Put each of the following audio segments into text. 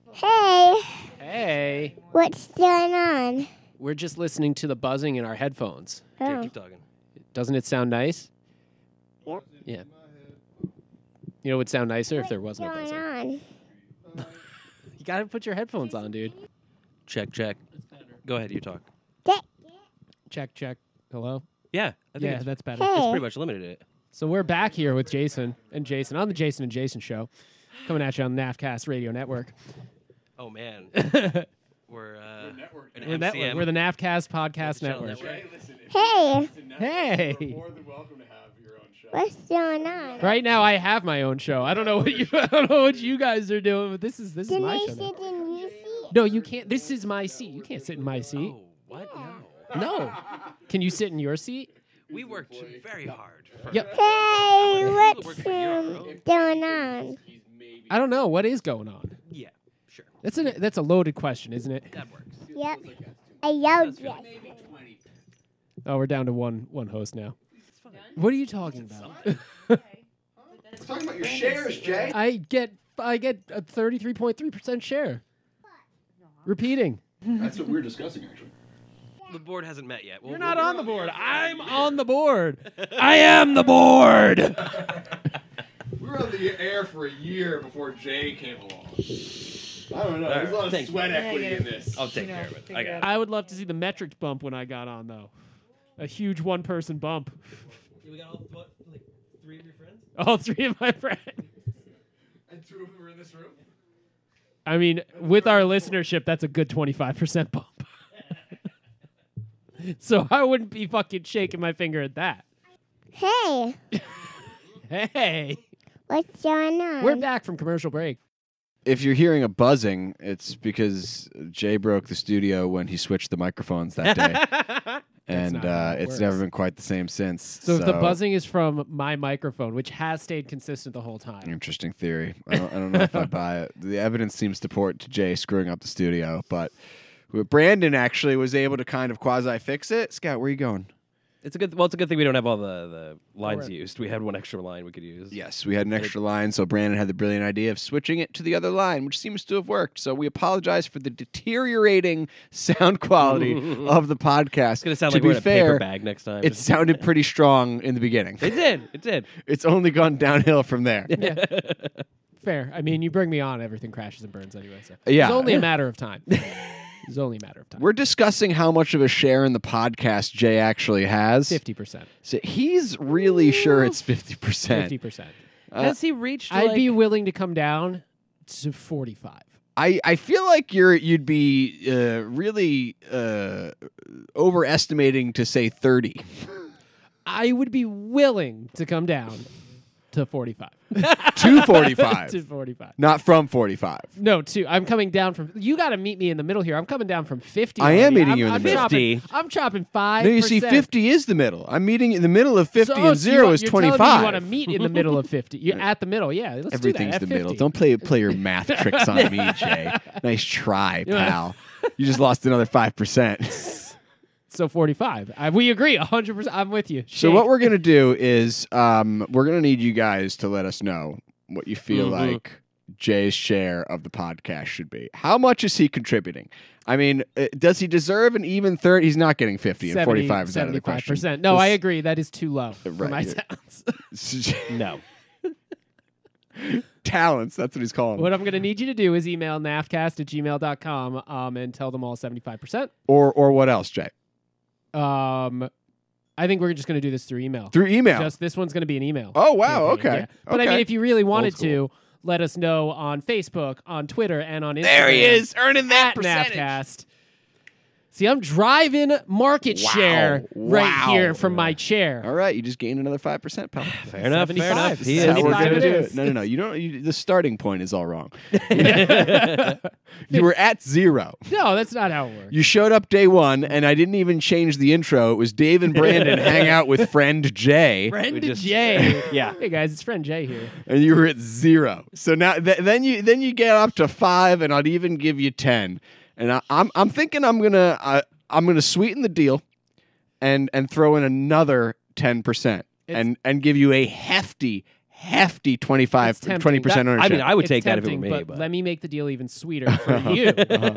Hey, Hey, what's going on? we're just listening to the buzzing in our headphones. Okay, Oh, keep talking. Doesn't it sound nice? Yep. Yeah. You know what would sound nicer if there what's wasn't a going buzzing? on? You gotta put your headphones on, dude. Check. Go ahead, you talk. Check, check. Hello? Yeah, I think Yeah, it's that's better. Hey. pretty much limited it. So we're back here with Jason on the Jason and Jason show, coming at you on the NAFcast Radio Network. Oh man, we're an We're, MCM. we're the NAFcast Podcast Channel Network. Hey, Hey! More than welcome to have your own show. what's going on? Right now, I have my own show. I don't know what you guys are doing, but this is Can my I show. sit Now. in your seat? No, you can't. This is my seat. You can't sit in my seat. Oh, what? No. No. Can you sit in your seat? We worked very hard. For Yep. Hey, Work what's for you, bro. going on? I don't know. What is going on? Yeah, sure. That's a loaded question, isn't it? That works. Yep, I yelled That's good. yes. Oh, we're down to one host now. What are you talking about? We're talking about your shares, Jay. I get a 33.3% share. Repeating. That's what we're discussing, actually. The board hasn't met yet. You're not on the board. I'm on the board. I am the board. We were on the air for a year before Jay came along. I don't know. All There's a lot right, of thanks. sweat equity in this. I'll take care of it. I got it. I would love to see the metrics bump when I got on, though. A huge one-person bump. We got all, like 3 of your friends? All 3 of my friends. And 2 of them are in this room. I mean, with our listenership, that's a good 25% bump. So I wouldn't be fucking shaking my finger at that. Hey, Hey, what's going on? we're back from commercial break. If you're hearing a buzzing, it's because Jay broke the studio when he switched the microphones that day. And not how it it's works. never been quite the same since. So if the buzzing is from my microphone, which has stayed consistent the whole time. Interesting theory. I don't know if I buy it. The evidence seems to point to Jay screwing up the studio, but Brandon actually was able to kind of quasi-fix it. Scout, where are you going? It's a good thing we don't have all the lines Alright. used. We had one extra line we could use. Yes, we had an extra line, so Brandon had the brilliant idea of switching it to the other line, which seems to have worked. So we apologize for the deteriorating sound quality of the podcast. It's gonna sound to like we're be in a fair, paper bag next time. it sounded pretty strong in the beginning. It did. It's only gone downhill from there. Yeah. Fair. I mean, you bring me on, everything crashes and burns anyway. So Yeah. it's only a matter of time. It's only a matter of time. We're discussing how much of a share in the podcast Jay actually has. 50%. So he's really sure it's 50%. 50%. Has he reached? I'd be willing to come down to 45. I feel like you'd be really overestimating to say 30. I would be willing to come down to 45. To 45. to 45. Not from 45. No, I'm coming down from. You got to meet me in the middle here. I'm coming down from 50. I am already. meeting I'm- you in the I'm middle. chopping- 50. I'm chopping 5%. No, you see, 50 is the middle. I'm meeting in the middle of 50 So and 0 is you're 25. telling me you want to meet in the middle of 50. You're at the middle. Yeah, let's Everything's do that. the at middle. 50. Don't play your math tricks on me, Jay. Nice try, pal. You just lost another 5%. So 45. We agree 100%. I'm with you. So what we're gonna do is we're gonna need you guys to let us know what you feel like Jay's share of the podcast should be. How much is he contributing? I mean, does he deserve an even 30? He's not getting 50 and 45 is out of the question. 75%. No, I agree. That is too low for Right, my yeah. talents. No. Talents, that's what he's calling them. What I'm going to need you to do is email nafcast@gmail.com and tell them all 75%. Or what else, Jay? I think we're just going to do this through email. Through email. Just this one's going to be an email. Oh, wow, campaign, okay. yeah. But I Okay. mean, if you really wanted school. to, let us know on Facebook, on Twitter, and on Instagram. There he is, earning that at percentage. Nafcast. See, I'm driving market Wow. share right Wow. here from my chair. All right, you just gained another 5%, pal. Fair enough. 75. He That's is. how we're 75 gonna it do is. it. No. You don't. The starting point is all wrong. You were at 0. No, that's not how it works. You showed up day 1, and I didn't even change the intro. It was Dave and Brandon hang out with friend Jay, Friend We just- Jay. Yeah. Hey guys, it's friend Jay here. and you were at 0. So now, then you get up to 5, and I'd even give you 10. And I'm thinking I'm gonna sweeten the deal, and throw in another 10%, and give you a hefty hefty 25, It's tempting. 20% That- ownership. I mean, I would It's take that if it were tempting, me. but let me make the deal even sweeter for you.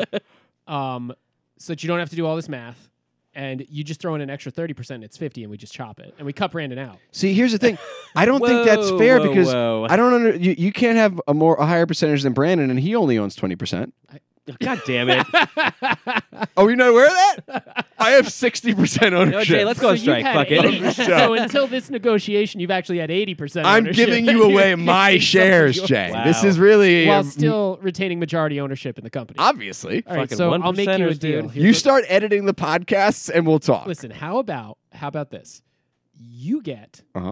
So that you don't have to do all this math. And you just throw in an extra 30%, it's 50, and we just chop it. And we cut Brandon out. See, here's the thing. I don't think that's Whoa, fair whoa, because whoa. I don't you can't have a higher percentage than Brandon, and he only owns 20%. God damn it. Oh, you're not aware of that? I have 60% ownership. No, Jay, let's go on you've strike. had Fuck it. 80. So until this negotiation, you've actually had 80% I'm ownership. giving you away my shares, Jay. Wow. This is really While still retaining majority ownership in the company. obviously. All right, fucking so I'll make you a 1%ers, deal. dude. Here's You what- start editing the podcasts, and we'll talk. Listen, how about this? You get Uh-huh.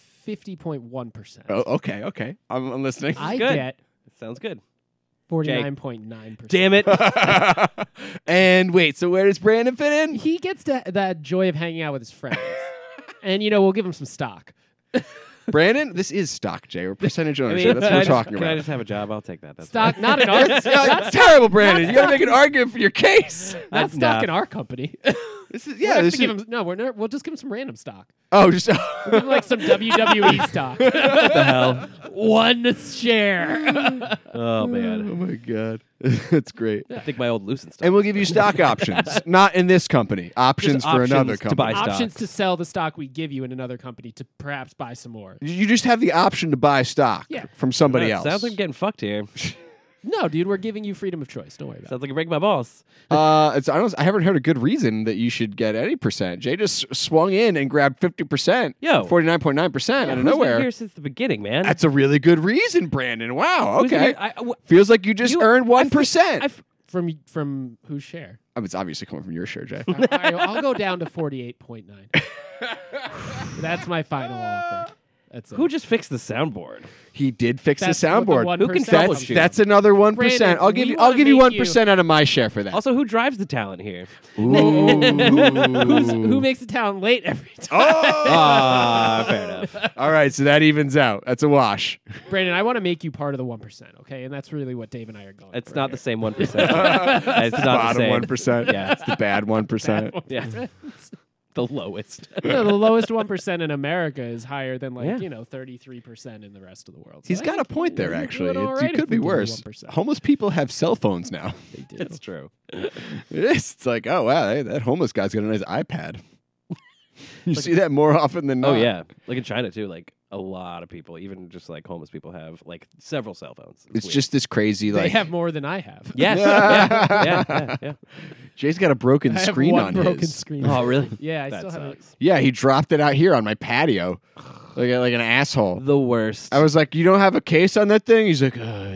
50.1%. Oh, okay. I'm listening. I Good. get Sounds good. 49.9%. Damn it. And wait, so where does Brandon fit in? He gets that joy of hanging out with his friends. And, we'll give him some stock. Brandon, this is stock, Jay, or percentage I ownership. mean, That's what we're talking Can I about. just have a job? I'll take that. That's Stock, fine. not in our That's terrible, Brandon. You got to make an argument for your case. not stock Nah. in our company. This is We'll have to this give is, him, no, we'll just give him some random stock. just Give him like some WWE stock. What the hell? 1 share. Oh, Oh man. my god, that's great. I think my old Lucent stuff. And we'll give you stock options, not in this company. Options for another options to company. buy stock. Options to sell the stock we give you in another company to perhaps buy some more. You just have the option to buy stock Yeah. from somebody else. Sounds like I'm getting fucked here. No, dude, we're giving you freedom of choice. Don't worry about it. Sounds like you're breaking my balls. I haven't heard a good reason that you should get any percent. Jay just swung in and grabbed 50%. Yo. 49.9% out of Who's nowhere. been here since the beginning, man? That's a really good reason, Brandon. Wow. Who's been Okay. here- Feels like you just earned 1%. From whose share? It's obviously coming from your share, Jay. All right, I'll go down to 48.9. That's my final offer. That's it. Who just fixed the soundboard? He did fix That's the what the soundboard. 1% Who can That's troubleshoot? that's another 1%. Brandon, I'll give we you. I'll wanna give you make 1% out of my share for that. Also, who drives the talent here? Who makes the town late every time? Ah, fair enough. All right, so that evens out. That's a wash. Brandon, I want to make you part of the 1%, okay? And that's really what Dave and I are going It's for not here. the same 1%. It's not the Bottom same. 1%. Yeah. It's the bad 1%. Yeah. The lowest. No, the lowest 1% in America is higher than Yeah. 33% in the rest of the world. So He's I got a think point there, we're actually. doing all It right could if be we do the worse. 1%. Homeless people have cell phones now. They do. It's true. It is. It's like, oh, wow, hey, that homeless guy's got a nice iPad. You see that more often than not. Oh, yeah. Like in China, too. Like a lot of people, even just like homeless people, have like several cell phones. It's weird. just this crazy, They like, have more than I have. Yes. Yeah. Jay's got a broken I have screen one on broken his. screen. Oh, really? Yeah, I That still have it. sucks. Yeah, he dropped it out here on my patio, like an asshole. The worst. I was like, "You don't have a case on that thing?" He's like,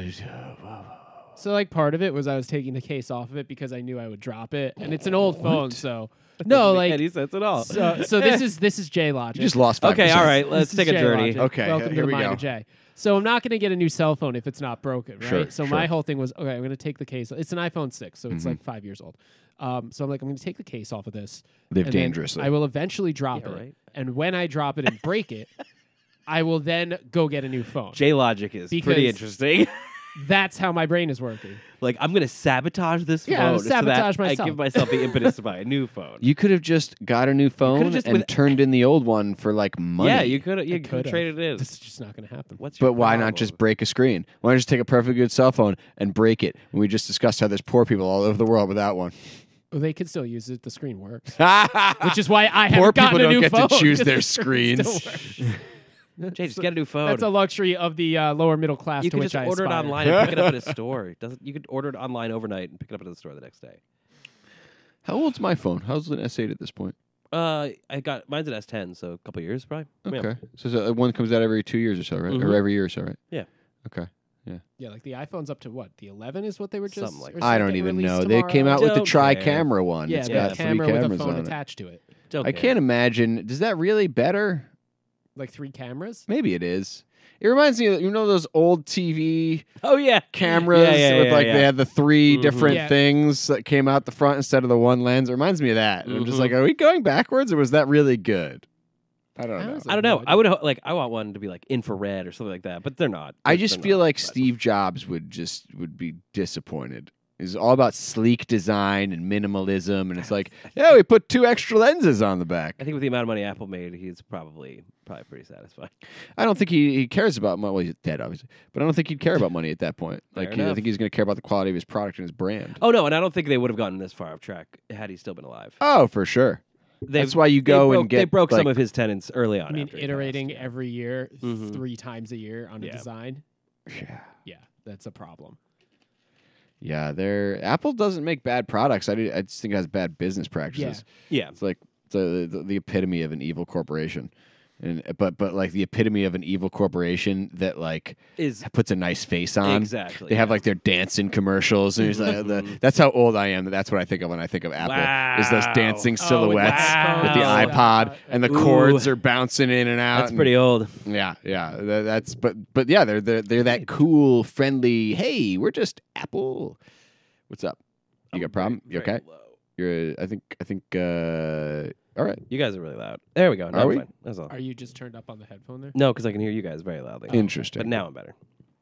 So like part of it was I was taking the case off of it because I knew I would drop it, and it's an old phone, so no, Doesn't make like any sense at all. so this is Jay Logic. "You just lost 5%." Okay, all right. Let's This is take a Jay journey. Logic. Okay, Welcome here to we the Mind go. of Jay. So I'm not going to get a new cell phone if it's not broken, right? Sure, so sure. my whole thing was, okay, I'm going to take the case. It's an iPhone 6, so it's Mm-hmm. like 5 years old. So I'm like, I'm going to take the case off of this. Live and then dangerously. I will eventually drop Yeah, it, right. and when I drop it and break it, I will then go get a new phone. J Logic is Because- pretty interesting. That's how my brain is working. Like, I'm going to sabotage this Yeah, phone sabotage so that myself. I give myself the impetus to buy a new phone. You could have just got a new phone just and with- turned in the old one for like money. Yeah, you could have could've. traded it in. This is just not going to happen. What's your But why problem? not just break a screen? Why not just take a perfectly good cell phone and break it? And we just discussed how there's poor people all over the world without one. Well, they could still use it. The screen works, which is why I Poor haven't gotten people a don't new get phone. to choose 'cause their the screen still screens. works. Jay, just get a new phone. That's a luxury of the lower middle class you to can which just I order it aspire. online and pick it up at a store. You could order it online overnight and pick it up at the store the next day. How old's my phone? How's an S8 at this point? I got mine's an S10, so a couple years probably. Yeah. Okay. So one comes out every 2 years or so, right? Mhm. Or every year or so, right? Yeah. Okay. Yeah, like the iPhone's up to what? The 11 is what they were just. Something like or that. I don't something even released know. tomorrow? They came out with the Don't tri-camera one. Yeah, It's the got 3 camera with a cameras phone on it. attached to it, Don't I care. can't imagine. Does that really better? like 3 cameras. Maybe it is. It reminds me of, those old TV Oh yeah, cameras Yeah, with like yeah. they had the 3 Mhm. different Yeah. things that came out the front instead of the one lens. It reminds me of that. And I'm just Mhm. like, are we going backwards or was that really good? I don't know. Honestly, I don't know. no I would I want one to be like infrared or something like that, but they're not. I They're just feel not, like but- Steve Jobs would be disappointed. It's all about sleek design and minimalism, and it's like, yeah, we put 2 extra lenses on the back. I think with the amount of money Apple made, he's probably probably pretty satisfying. I don't think he cares about money. Well, he's dead, obviously, but I don't think he'd care about money at that point. Like, I enough. think he's going to care about the quality of his product and his brand. Oh no, and I don't think they would have gotten this far off track had he still been alive. Oh, for sure. That's why you They go broke- and get. They broke like, some of his tenants early on. I mean, after he iterating passed, yeah. every year, Mhm. 3 times a year on a Yeah. design. Yeah. Yeah, that's a problem. Yeah, Apple doesn't make bad products. I just think it has bad business practices. Yeah. It's like the epitome of an evil corporation, but like the epitome of an evil corporation that like Is puts a nice face on. exactly. They have yeah. like their dancing commercials, and it's like that's how old I am. That's what I think of when I think of Apple. Is those Wow. dancing silhouettes wow. with the Wow. iPod, and the Ooh. cords are bouncing in and out. That's and- pretty old. Yeah. That's but yeah, they're that cool, friendly. Hey, we're just Apple. What's up? You got a problem? You Very okay? low. You're. I think. All right. You guys are really loud. There we go. Now Are I'm we? fine. That's all. Are you just turned up on the headphone there? No, because I can hear you guys very loudly. Interesting. But now I'm better.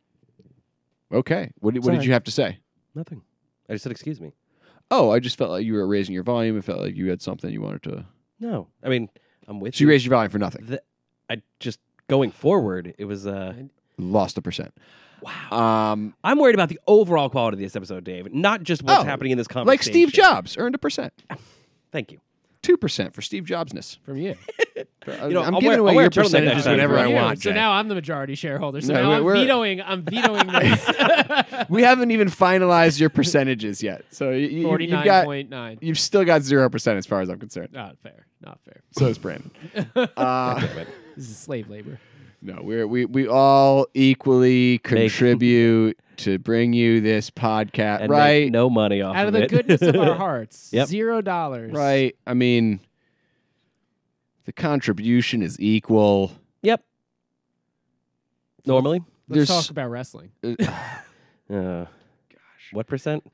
Okay. What did Sorry. you have to say? Nothing. I just said excuse me. Oh, I just felt like you were raising your volume. It felt like you had something you wanted to. No, I mean I'm with So you you. raised your volume for nothing. I just going forward. It was. Lost 1%. Wow. I'm worried about the overall quality of this episode, Dave. Not just what's Oh, happening in this conversation. Like Steve Jobs earned 1%. Thank you. 2% for Steve Jobsness. From you. know, I'm I'll giving wear- away I'll wear your a turtleneck next percentages time whenever for I you. want. So Jay. now I'm the majority shareholder. So No, now I'm we're- vetoing. I'm vetoing this. We haven't even finalized your percentages yet. So you've got 49.9. you've still got 0% as far as I'm concerned. Not fair. Not fair. So is Brandon. This is slave labor. No, we all equally contribute to bring you this podcast, And right? make no money off Out of the it. goodness of our hearts. Yep. $0. Right. I mean, the contribution is equal. Yep. Normally. Let's There's- talk about wrestling. What percent?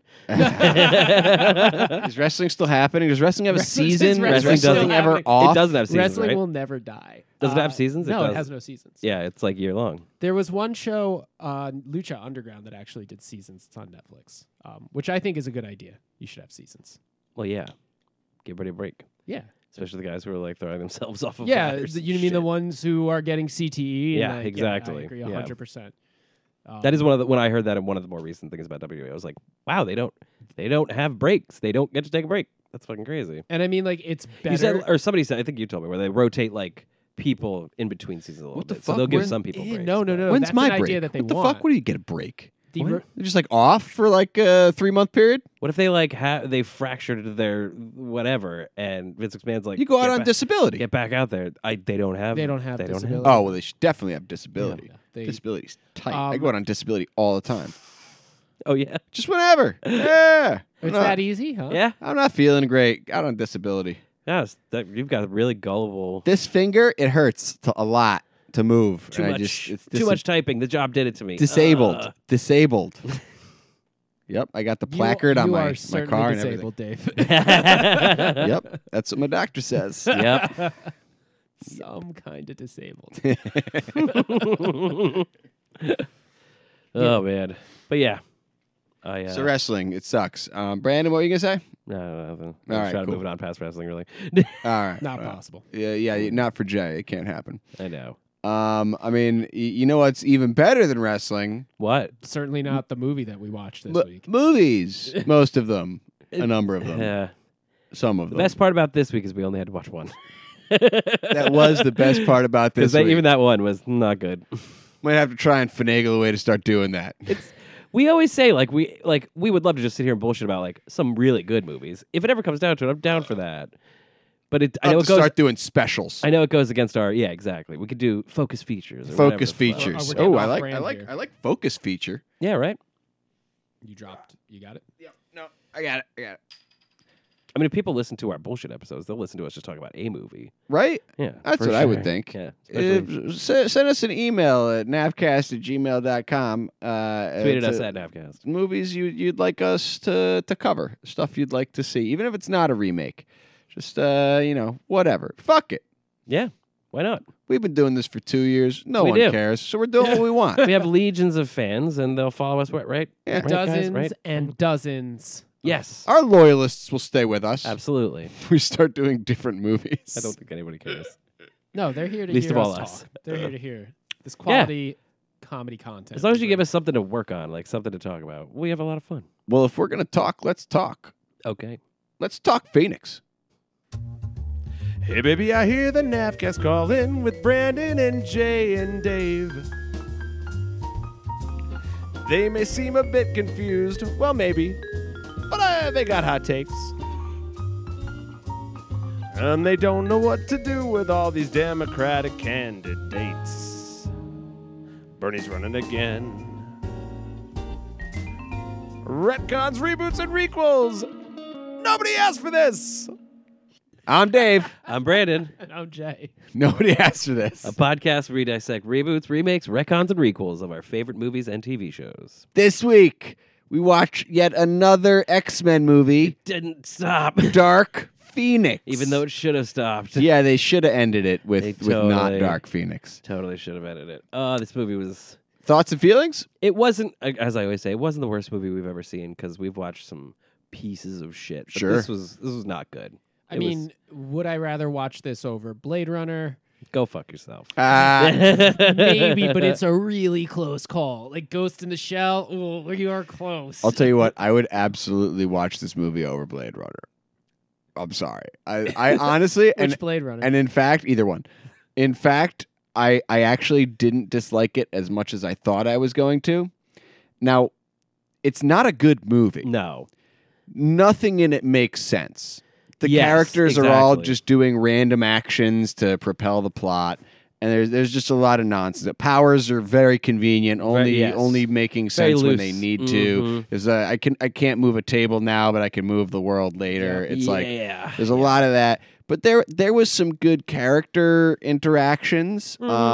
Is wrestling still happening? Does wrestling have a Wrestling- season? Is wrestling doesn't wrestling have ever it. off? It doesn't have seasons, Wrestling right? will never die. Does it have seasons? It No, it does. has no seasons. Yeah, it's like year long. There was one show on Lucha Underground that actually did seasons. It's on Netflix, which I think is a good idea. You should have seasons. Well, yeah. Give everybody a break. Yeah. Especially the guys who are like throwing themselves off of Yeah. ladders and You mean the shit. ones who are getting CTE? Yeah, and exactly. I agree Yeah. 100%. That is one of the when I heard that in one of the more recent things about WWE, I was like, wow, they don't have breaks. They don't get to take a break. That's fucking crazy. And I mean, like, it's better. You said, or somebody said, I think you told me, where they rotate like people in between seasons a little What the bit. So fuck? they'll give When- some people breaks. no. When's That's my an break? idea that they what the want. fuck? What do you get a break? The What? re- They're just like off for like a 3-month period? What if they like they fractured their whatever, and Vince McMahon's like, You go out get on back- disability. Get back out there. They don't have. They don't have They don't have. disability. Oh, well, they should definitely have disability. Yeah, they- Disability's tight. I Um, go out on disability all the time. Oh yeah. Just whenever. Yeah. It's that easy, huh? Yeah. I'm not feeling great. Out on disability. Yes. You've got really gullible. This finger, it hurts a lot to move. Too and much. it's Too much typing. The job did it to me. disabled. Disabled. Yep, I got the placard on you my are certainly car and disabled, Dave. Uh, Yep, that's what my doctor says. Yep. Some kind of disabled. Oh man. But yeah. I So wrestling, it sucks. Brandon, what were you gonna say? no, nothing. All right, trying to cool. move it on past wrestling. Really. All right, Not possible. Yeah, not for Jay. It can't happen. I know. I mean, you know what's even better than wrestling? What? Certainly not the movie that we watched this week. Movies. Most of them. A number of them. Yeah. Some of The them. best part about this week is we only had to watch one. That was the best part about this Because week. even that one was not good. Might have to try and finagle a way to start doing that. We always say we would love to just sit here and bullshit about like some really good movies. If it ever comes down to it, I'm down for that. But I know it goes. Start doing specials. I know it goes against our exactly. We could do focus features. Or Focus whatever the fuck. features. we're getting Oh, off brand here. I like focus feature. Yeah, right. You dropped. You got it? No, I got it. I mean, if people listen to our bullshit episodes, they'll listen to us just talk about a movie. Right? Yeah, That's for what I would sure. think. Yeah, especially Send us an email at navcast@gmail.com. tweeted us at Navcast. movies you'd like us to cover, stuff you'd like to see, even if it's not a remake. Just whatever. Fuck it. Yeah, why not? We've been doing this for 2 years. No We one do. cares, so we're doing what we want. We have legions of fans, and they'll follow us. Right? Yeah. Right, guys? Dozens Right? and dozens. Yes, Our loyalists will stay with us. absolutely. We start doing different movies. I don't think anybody cares. No, they're here to Least hear of all us us. talk. They're here to hear this quality comedy content. As long as you give us something to work on, like something to talk about, we have a lot of fun. Well, if we're gonna talk, let's talk. Okay. Let's talk Phoenix. Hey, baby, I hear the Navcast calling with Brandon and Jay and Dave. They may seem a bit confused, well, maybe, but they got hot takes. And they don't know what to do with all these Democratic candidates. Bernie's running again. Retcons, reboots, and requels. Nobody asked for this. I'm Dave. I'm Brandon. And I'm Jay. Nobody asked for this. A podcast where we dissect reboots, remakes, retcons, and requels of our favorite movies and TV shows. This week, we watch yet another X-Men movie, Didn't stop. Dark Phoenix. Even though it should have stopped. Yeah, they should have ended it with They not totally- Dark Phoenix. Totally should have edited it. This movie was... Thoughts and feelings? It wasn't, as I always say, it wasn't the worst movie we've ever seen because we've watched some pieces of shit. But Sure. This was not good. I It mean, would I rather watch this over Blade Runner? Go fuck yourself. Maybe, but it's a really close call. Like Ghost in the Shell, ooh, you are close. I'll tell you what, I would absolutely watch this movie over Blade Runner. I'm sorry. I honestly, Which Blade Runner? and in fact, either one. In fact, I actually didn't dislike it as much as I thought I was going to. Now, it's not a good movie. No. Nothing in it makes sense. The Yes, characters are all exactly. just doing random actions to propel the plot, and there's just a lot of nonsense. The powers are very convenient, yes. only making Very sense when loose. they need to. Mhm. There's I can't move a table now, but I can move the world later. It's like yeah. there's a lot of that. But there was some good character interactions.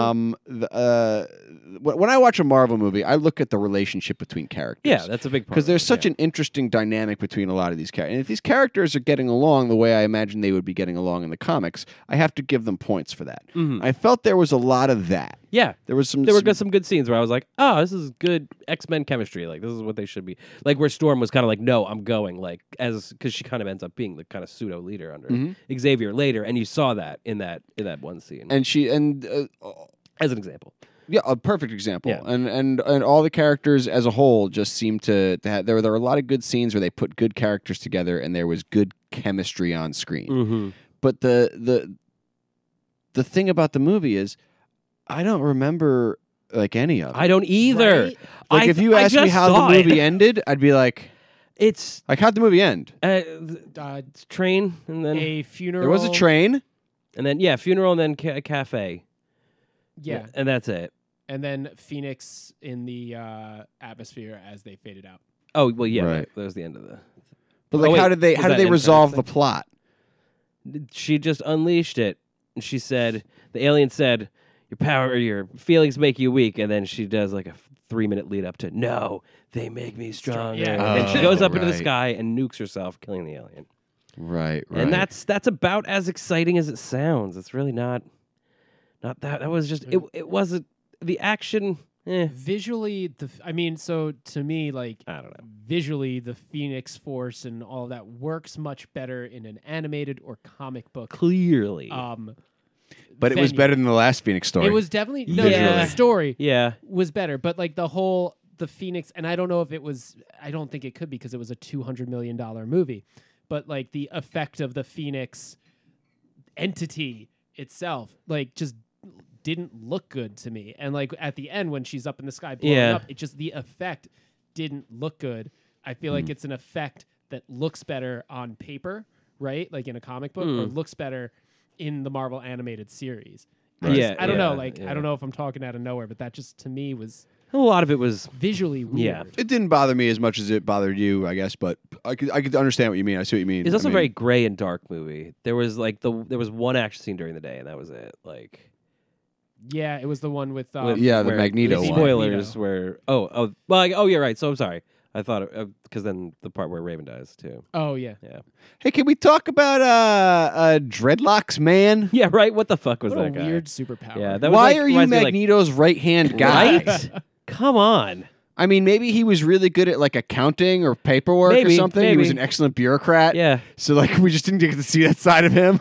When I watch a Marvel movie, I look at the relationship between characters. Yeah, that's a big part. Because there's of it, such yeah. an interesting dynamic between a lot of these characters. And if these characters are getting along the way I imagine they would be getting along in the comics, I have to give them points for that. Mhm. I felt there was a lot of that. Yeah. There was some. There were some good scenes where I was like, oh, this is good X-Men chemistry. Like, this is what they should be. Like, where Storm was kind of like, no, I'm going. Like, because she kind of ends up being the kind of pseudo leader under Xavier later. And you saw that in that one scene. And as an example. yeah, a perfect example. Yeah. And all the characters as a whole just seemed to have, there were a lot of good scenes where they put good characters together and there was good chemistry on screen. Mm-hmm. But the thing about the movie is I don't remember like any of it. I don't either. Right? Like if you I asked me just how saw the it. movie ended, I'd be like how'd the movie end? Train and then a funeral. There was a train. funeral and then cafe. Yeah. And that's it. And then Phoenix in the atmosphere as they faded out. Oh well, yeah, Right. that was the end of the. But like wait, how did was that they end resolve credits the plot? She just unleashed it. And she said, the alien said, your power or your feelings make you weak. And then she does like a 3-minute lead up to, no, they make me stronger. Yeah. And then she goes up into the right. sky and nukes herself, killing the alien. Right. And that's about as exciting as it sounds. It's really not that. That was just, it wasn't, the action, Visually, so to me, like, I don't know. visually, the Phoenix Force and all of that works much better in an animated or comic book. Clearly. But it was venue. better than the last Phoenix story. It was definitely Yeah. the story yeah. was better, but like the Phoenix, and I don't know if it was. I don't think it could be because it was a $200 million movie, but like the effect of the Phoenix entity itself, like just didn't look good to me. And like at the end when she's up in the sky blowing Yeah. up, it just the effect didn't look good. I feel like it's an effect that looks better on paper, right? Like in a comic book, or looks better in the Marvel animated series. Right. I don't know. Yeah, like yeah. I don't know if I'm talking out of nowhere, but that just to me was A lot of it was, visually weird. Yeah. It didn't bother me as much as it bothered you, I guess, but I could understand what you mean. I see what you mean. it's also I a mean, very gray and dark movie. There was like there was one action scene during the day, and that was it. Like, Yeah, it was the one with Yeah, the where- Magneto one. spoilers where yeah, right. So I'm sorry. I thought because then the part where Raven dies too. Oh yeah. Yeah. Hey, can we talk about Dreadlocks Man? Yeah, right. What the fuck was What a that guy? weird superpower. Yeah, that was Why like, are you reminds me of, like, Magneto's right-hand guy? Right? Come on. I mean, maybe he was really good at like accounting or paperwork or Maybe, something. He was maybe. an excellent bureaucrat. Yeah. So like we just didn't get to see that side of him.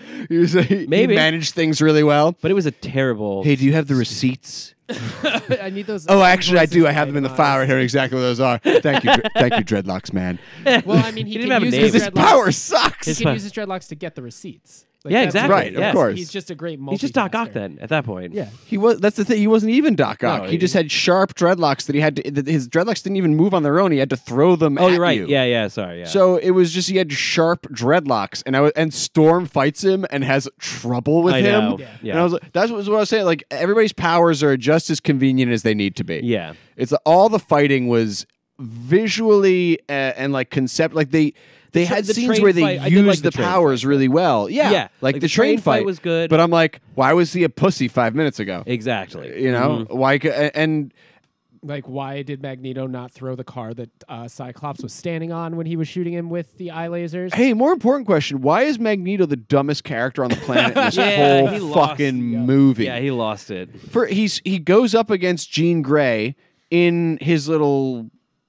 He Maybe. managed things really well. But it was a terrible. Hey, do you have the receipts? I need those. Oh, actually, I do. I have invoices them in the file right here. Exactly what those are. Thank you, thank you, dreadlocks man. Well, I mean, he didn't can have a use name. his This dreadlocks. power sucks. He can use his dreadlocks to get the receipts. Yeah, that's exactly. Right, of yes. course. He's just a great multitasker. He's just Doc Ock then at that point. Yeah. He was. That's the thing. He wasn't even Doc Ock. No, he just had sharp dreadlocks that he had to. That his dreadlocks didn't even move on their own. He had to throw them. Oh, at you're right. you. Yeah. Sorry. Yeah. So it was just he had sharp dreadlocks, and Storm fights him and has trouble with I him. know. Yeah. Yeah. And I was like, that's what I was saying. Like everybody's powers are just as convenient as they need to be. Yeah. It's all the fighting was visually and like concept like they had the scenes train where they fight- I did like used the the train powers fight. really well. Yeah, Yeah, like the train fight was good. But I'm like, why was he a pussy 5 minutes ago? Exactly. You know, why? And Like, why did Magneto not throw the car that Cyclops was standing on when he was shooting him with the eye lasers? hey, more important question: why is Magneto the dumbest character on the planet in this Yeah, he whole lost. fucking movie? Yeah, he lost it. He goes up against Jean Grey in his little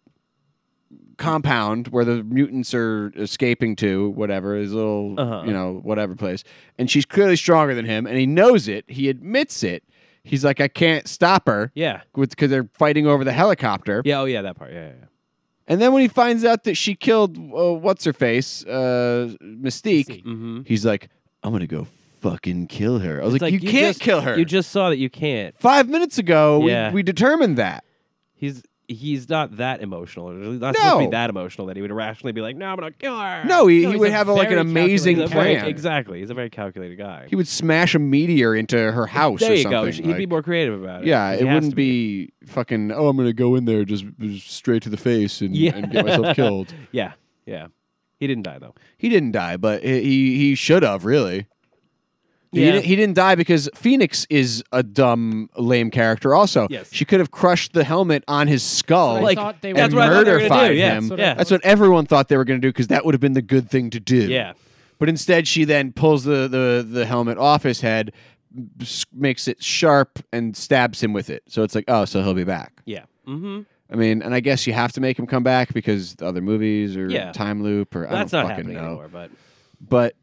compound where the mutants are escaping to, whatever, his little, whatever place. And she's clearly stronger than him, and he knows it. He admits it. He's like, I can't stop her. Yeah. Because they're fighting over the helicopter. Yeah. Oh, yeah. That part. Yeah. And then when he finds out that she killed, what's her face, Mystique, Mm-hmm. he's like, I'm going to go fucking kill her. I was It's like, you can't just- kill her. You just saw that you can't. 5 minutes ago, Yeah. we determined that. He's not that emotional. He's not No. supposed to be that emotional that he would rationally be like, no, I'm gonna kill her. No, he he's would a have like an very amazing He's a calculated very- plan. exactly. He's a very calculated guy. He would smash a meteor into her house There or you something. go. He'd be like- more creative about it. Yeah, 'cause it he has wouldn't to be fucking, oh, I'm going to go in there just straight to the face and, Yeah. and get myself killed. Yeah. He didn't die though. He didn't die, but he should have, really. Yeah. He didn't die because Phoenix is a dumb, lame character also. Yes. She could have crushed the helmet on his skull That's what I thought they were and that's what I thought they were gonna murder-fied do, yeah. him. That's what Yeah. That's what everyone thought they were going to do because that would have been the good thing to do. Yeah. But instead, she then pulls the helmet off his head, makes it sharp, and stabs him with it. So it's like, oh, so he'll be back. Yeah. Mm-hmm. I mean, and I guess you have to make him come back because the other movies or Yeah. time loop or That's I not don't fucking happening know. anymore. But But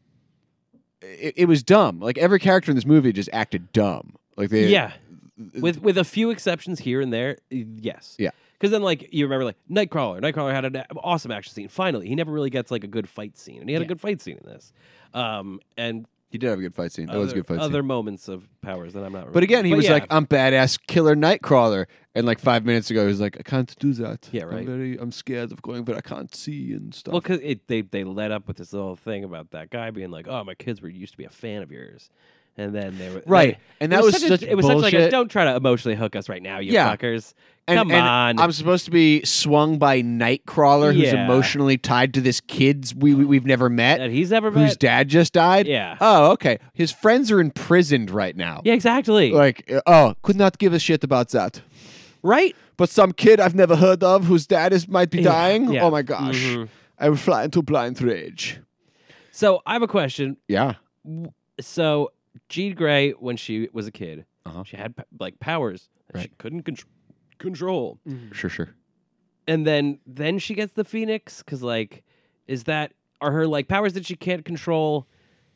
it was dumb. Like every character in this movie just acted dumb. Like they yeah, with a few exceptions here and there, yes. Yeah. Because then, like, you remember, like, Nightcrawler. Nightcrawler had an awesome action scene. Finally, he never really gets, like, a good fight scene. And he had a good fight scene in this. And He did have a good fight scene. That was a good fight other scene. moments of powers that I'm not remembering. But again, he was yeah. like, I'm badass killer Nightcrawler. And like 5 minutes ago, he was like, I can't do that. Yeah, right. I'm scared of going, but I can't see and stuff. Well, because they led up with this little thing about that guy being like, oh, my kids used to be a fan of yours. And then they were... Right. And that was such such it was such like a, bullshit. don't try to emotionally hook us right now, you Yeah. fuckers. And, Come and on. I'm supposed to be swung by Nightcrawler, who's Yeah. emotionally tied to this kid's we've never met, that he's ever whose met. dad just died. Yeah. Oh, okay. His friends are imprisoned right now. Yeah, exactly. Like, could not give a shit about that. right? But some kid I've never heard of whose dad might be dying. yeah. Oh my gosh. Mhm. I will fly into blind rage. So I have a question. Yeah. So Jean Grey, when she was a kid, Uh-huh. she had like powers that she Right. couldn't control, Sure. and then she gets the Phoenix because like, are her like powers that she can't control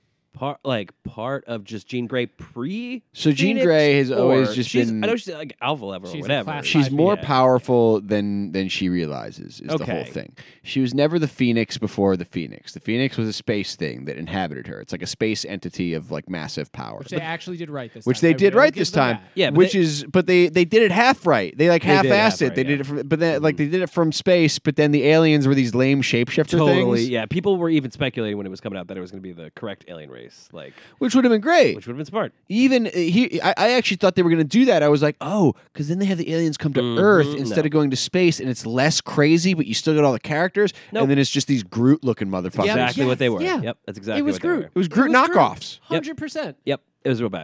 part of just Jean Grey pre? So Jean Phoenix, Grey has always or just she's, been. I know she's like alpha level She's or a whatever. class She's five more yeah. powerful than she realizes is the whole Okay. thing. She was never the Phoenix before the Phoenix. The Phoenix was a space thing that inhabited her. It's like a space entity of like massive power. Which they actually did right this Which time. they I did will right give this them time. that. Yeah, but which they- is but they did it half right. They like They did it half-assed half it. They right, did yeah. it from, but then like they did it from space, but then the aliens were these lame shapeshifter Totally, things. yeah. People were even speculating when it was coming out that it was going to be the correct alien race, like, Which would have been great. which would have been smart. Even I actually thought they were going to do that. I was like, oh, because then they have the aliens come to Earth instead No. of going to space, and it's less crazy, but you still get all the characters. Nope. And then it's just these Groot-looking motherfuckers. Yeah, Exactly what they were. yeah. Yep, that's exactly It was what they were. Groot. It was Groot knockoffs. 100%. Yep, it was real bad.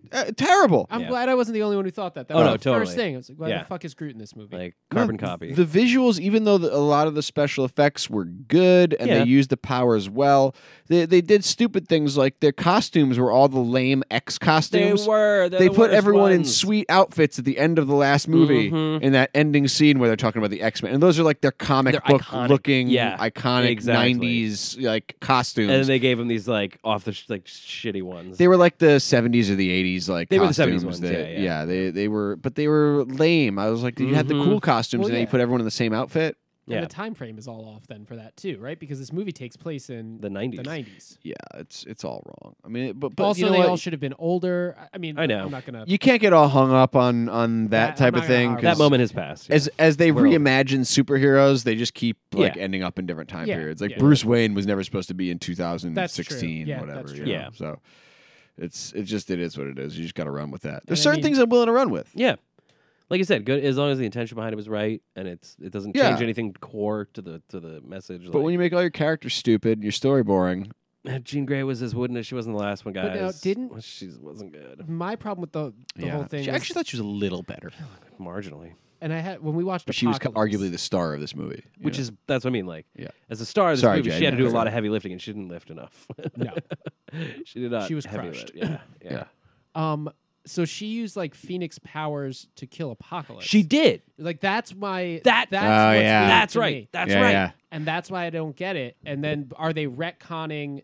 Terrible. I'm Yeah. glad I wasn't the only one who thought that. That Oh, was no, the totally. first thing. I was like, why Yeah. the fuck is Groot in this movie? Like carbon No, copy. The visuals, even though a lot of the special effects were good and Yeah. they used the powers well, they did stupid things like their costumes were all the lame X they costumes. were. They put everyone in ones. sweet outfits at the end of the last movie Mhm. in that ending scene where they're talking about the X-Men. And those are like their comic They're book iconic. looking, Yeah, iconic exactly. 90s like costumes. And then they gave him these like off the like shitty ones. They were like the 70s or the 80s, like They were the costumes 70s ones, that- yeah. they were, but they were lame. I was like, you had the Mhm. cool costumes, Well, and then you yeah. put everyone in the same outfit. and Yeah. the time frame is all off then for that too, right? Because this movie takes place in The 90s. The 90s. Yeah, it's all wrong. I mean, but Also, you know they what? all should have been older. I mean, I know. I'm not gonna. You can't get all hung up on that I'm type not of gonna thing. argue. 'Cause That moment has passed. yeah. As they We're over. reimagine superheroes, they just keep like Yeah. ending up in different time Yeah, periods. Like yeah. Bruce Wayne was never supposed to be in 2016, Yeah, whatever. that's you true. know? Yeah. So it is what it is. You just got to run with that. There's I certain mean- things I'm willing to run with. Yeah. Like you said, good as long as the intention behind it was right and it doesn't Yeah. change anything core to the message. But when you make all your characters stupid and your story boring, Jean Grey was as wooden as she was in the last one, guys. But now, didn't- she wasn't good My problem with the whole thing. She was- actually thought she was a little better, marginally. and I had when we watched, but she was Apocalypse, arguably the star of this movie. you Which know? is that's what I mean. Like Yeah. as a star of this Sorry, movie, Jay, she had to do a yeah. lot of heavy lifting and she didn't lift enough. no. she did not. She was heavy crushed. lift. Yeah. Yeah. Yeah. So she used like Phoenix powers to kill Apocalypse. She did. Like that's my That- That's Oh, what's yeah. weird That's to right. me. That's Yeah, right. yeah. And that's why I don't get it. And then are they retconning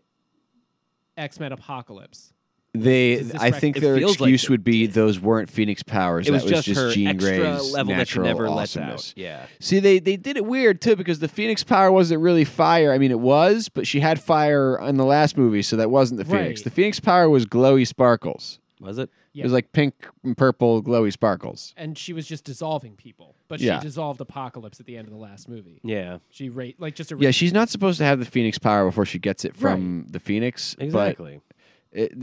X-Men Apocalypse? Is this I rec- think It their feels like excuse it would be did. those weren't Phoenix powers. It was that just her Jean extra Grey's level that she natural never awesomeness. lets out. Yeah. See, they did it weird too because the Phoenix power wasn't really fire. I mean, it was, but she had fire in the last movie, so that wasn't the Phoenix. Right. The Phoenix power was glowy sparkles. Was it? It was like pink and purple glowy sparkles. And she was just dissolving people, but Yeah. she dissolved Apocalypse at the end of the last movie. Yeah. She like just a Yeah, she's not supposed to have the Phoenix power before she gets it from the Phoenix. Exactly. But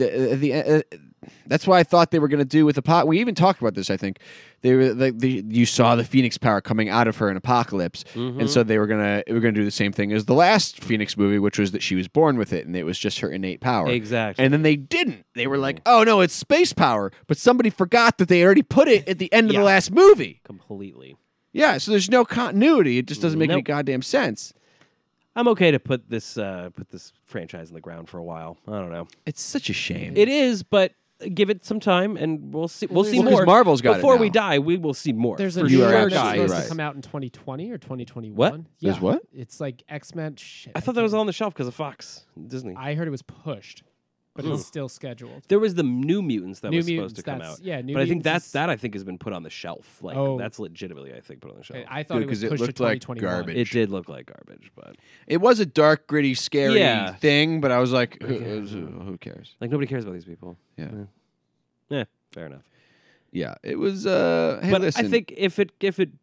that's why I thought they were going to do with the pot. We even talked about this. I think they were like you saw the Phoenix power coming out of her in Apocalypse, and so they were gonna do the same thing as the last Phoenix movie, which was that she was born with it and it was just her innate power. Exactly. And then they didn't. They were like, "Oh no, it's space power," but somebody forgot that they already put it at the end of the Yeah. last movie. Completely. Yeah, so there's no continuity. It just doesn't make any Nope. goddamn sense. I'm okay to put this franchise in the ground for a while. I don't know. It's such a shame. It is, but give it some time and we'll see. We'll see Well, 'cause more. Marvel's got it Before we now. die, we will see more. There's a for new You are one sure, that's absolutely guys. supposed right. to come out in 2020 or 2021. What? Yeah. There's what? It's like X-Men. Shit, I thought that was can't- on the shelf because of Fox, Disney. I heard it was pushed, but it's still scheduled. There was the New Mutants that New was Mutants, supposed to come that's- out. yeah, New but I think Mutants is- that I think has been put on the shelf. Like Oh. that's legitimately, I think, put on the shelf. I thought it was because it pushed to looked like 2021. garbage. It did look like garbage, but It was a dark, gritty, scary Yeah. thing, but I was like, who cares? like nobody cares about these people. Yeah. Yeah, fair enough. Yeah, it was. Hey, But listen, I think if it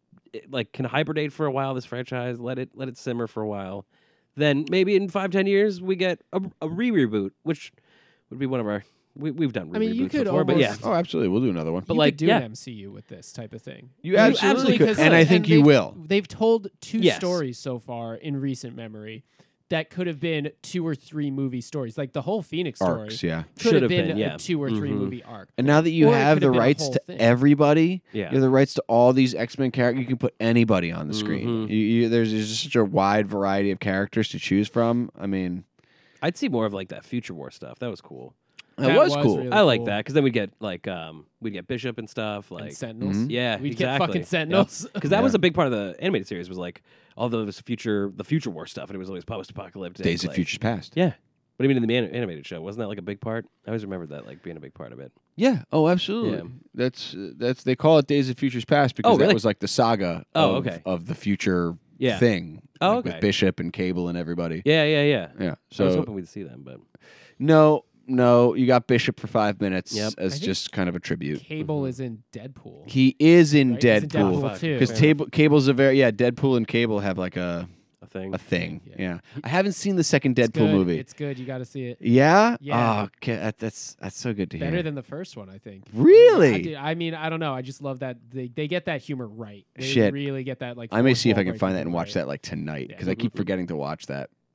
like can hibernate for a while, this franchise, let it simmer for a while, then maybe in 5-10 years we get a reboot, which would be one of our we've done I mean, you reboots could before, but yeah, almost- Oh, absolutely, we'll do another one. But You like, could do yeah. an MCU with this type of thing. You absolutely could, because- and I think you they've- will. They've told two Yes. stories so far in recent memory that could have been 2 or 3 movie stories. Like the whole Phoenix story Arcs, yeah. could Should have have been been, yeah. a 2 or 3 Mhm. movie arc. And now that you Or it have could the have been a rights whole to thing. everybody, Yeah. you have the rights to all these X-Men characters. You can put anybody on the screen. Mhm. There's just such a wide variety of characters to choose from. I mean, I'd see more of like that Future War stuff. That was cool. that was cool. really I like cool. that because then we'd get like we'd get Bishop and stuff like And Sentinels. Mhm. yeah, We'd exactly. get fucking Sentinels. Because that Yeah. was a big part of the animated series was like all the Future War stuff, and it was always post-apocalyptic. Days of like- Futures Past. Yeah. What do you mean in the animated show? Wasn't that like a big part? I always remembered that like being a big part of it. Yeah. Oh, absolutely. Yeah. That's they call it Days of Futures Past because Oh, really? that was like the saga Oh, of, okay. of the future Yeah. thing. Oh, like okay. With Bishop and Cable and everybody. Yeah. Yeah. I was So hoping we'd see them, but no, you got Bishop for 5 minutes Yep. as I think just kind of a tribute. Cable is in Deadpool. He is in Right? He's in Deadpool. Deadpool too. Because Cable's a Deadpool and Cable have like a thing. Yeah. Yeah. I haven't seen the second It's Deadpool good. movie. It's good. You got to see it. Yeah? Yeah. Oh, okay. That's so good to hear. Better than the first one, I think. Really? I mean, I don't know. I just love that they get that humor right. They Shit. really get that like. I may fourth see if I wall can breaking find that and humor watch right. that like tonight Yeah. because I keep forgetting to watch that.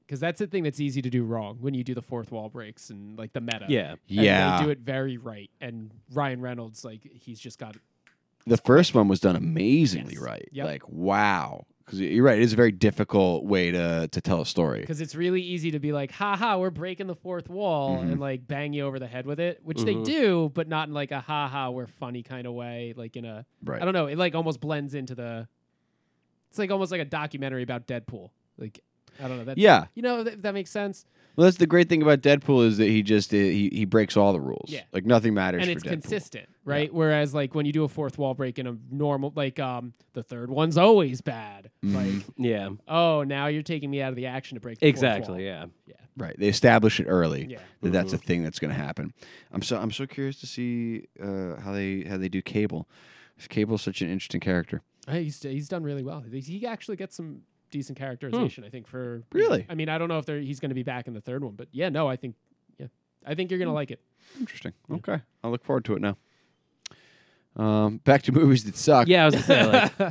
Because that's the thing that's easy to do wrong when you do the fourth wall breaks and like the meta. Yeah. And Yeah. they do it very right. And Ryan Reynolds, like he's just got The first one was done amazingly Yes. right. Yep. Like, wow. Because you're right. It is a very difficult way to tell a story. because it's really easy to be like, ha, we're breaking the fourth wall Mm-hmm. and like bang you over the head with it, which they do, but not in like a ha, we're funny kind of way. Like in a, Right. I don't know, it like almost blends into it's like almost like a documentary about Deadpool. Like, I don't know. That's, Yeah. You know, if that makes sense. Well, that's the great thing about Deadpool is that he just he breaks all the rules. Yeah. Like nothing matters And for it's Deadpool. consistent, right? Whereas like when you do a fourth wall break in a normal, like the third one's always bad. Mm-hmm. Like, Yeah. oh, now you're taking me out of the action to break the fourth Exactly. wall. Yeah. Right. They establish it early. Yeah. That that's a thing that's going to happen. I'm so curious to see how they do Cable. Cable's such an interesting character. He's done really well. He actually gets some decent characterization, I think. For Really? I mean, I don't know if he's going to be back in the third one, but yeah, no, I think you're going to like it. Interesting. Okay. I'll look forward to it now. Back to movies that suck. Yeah, I was gonna say like it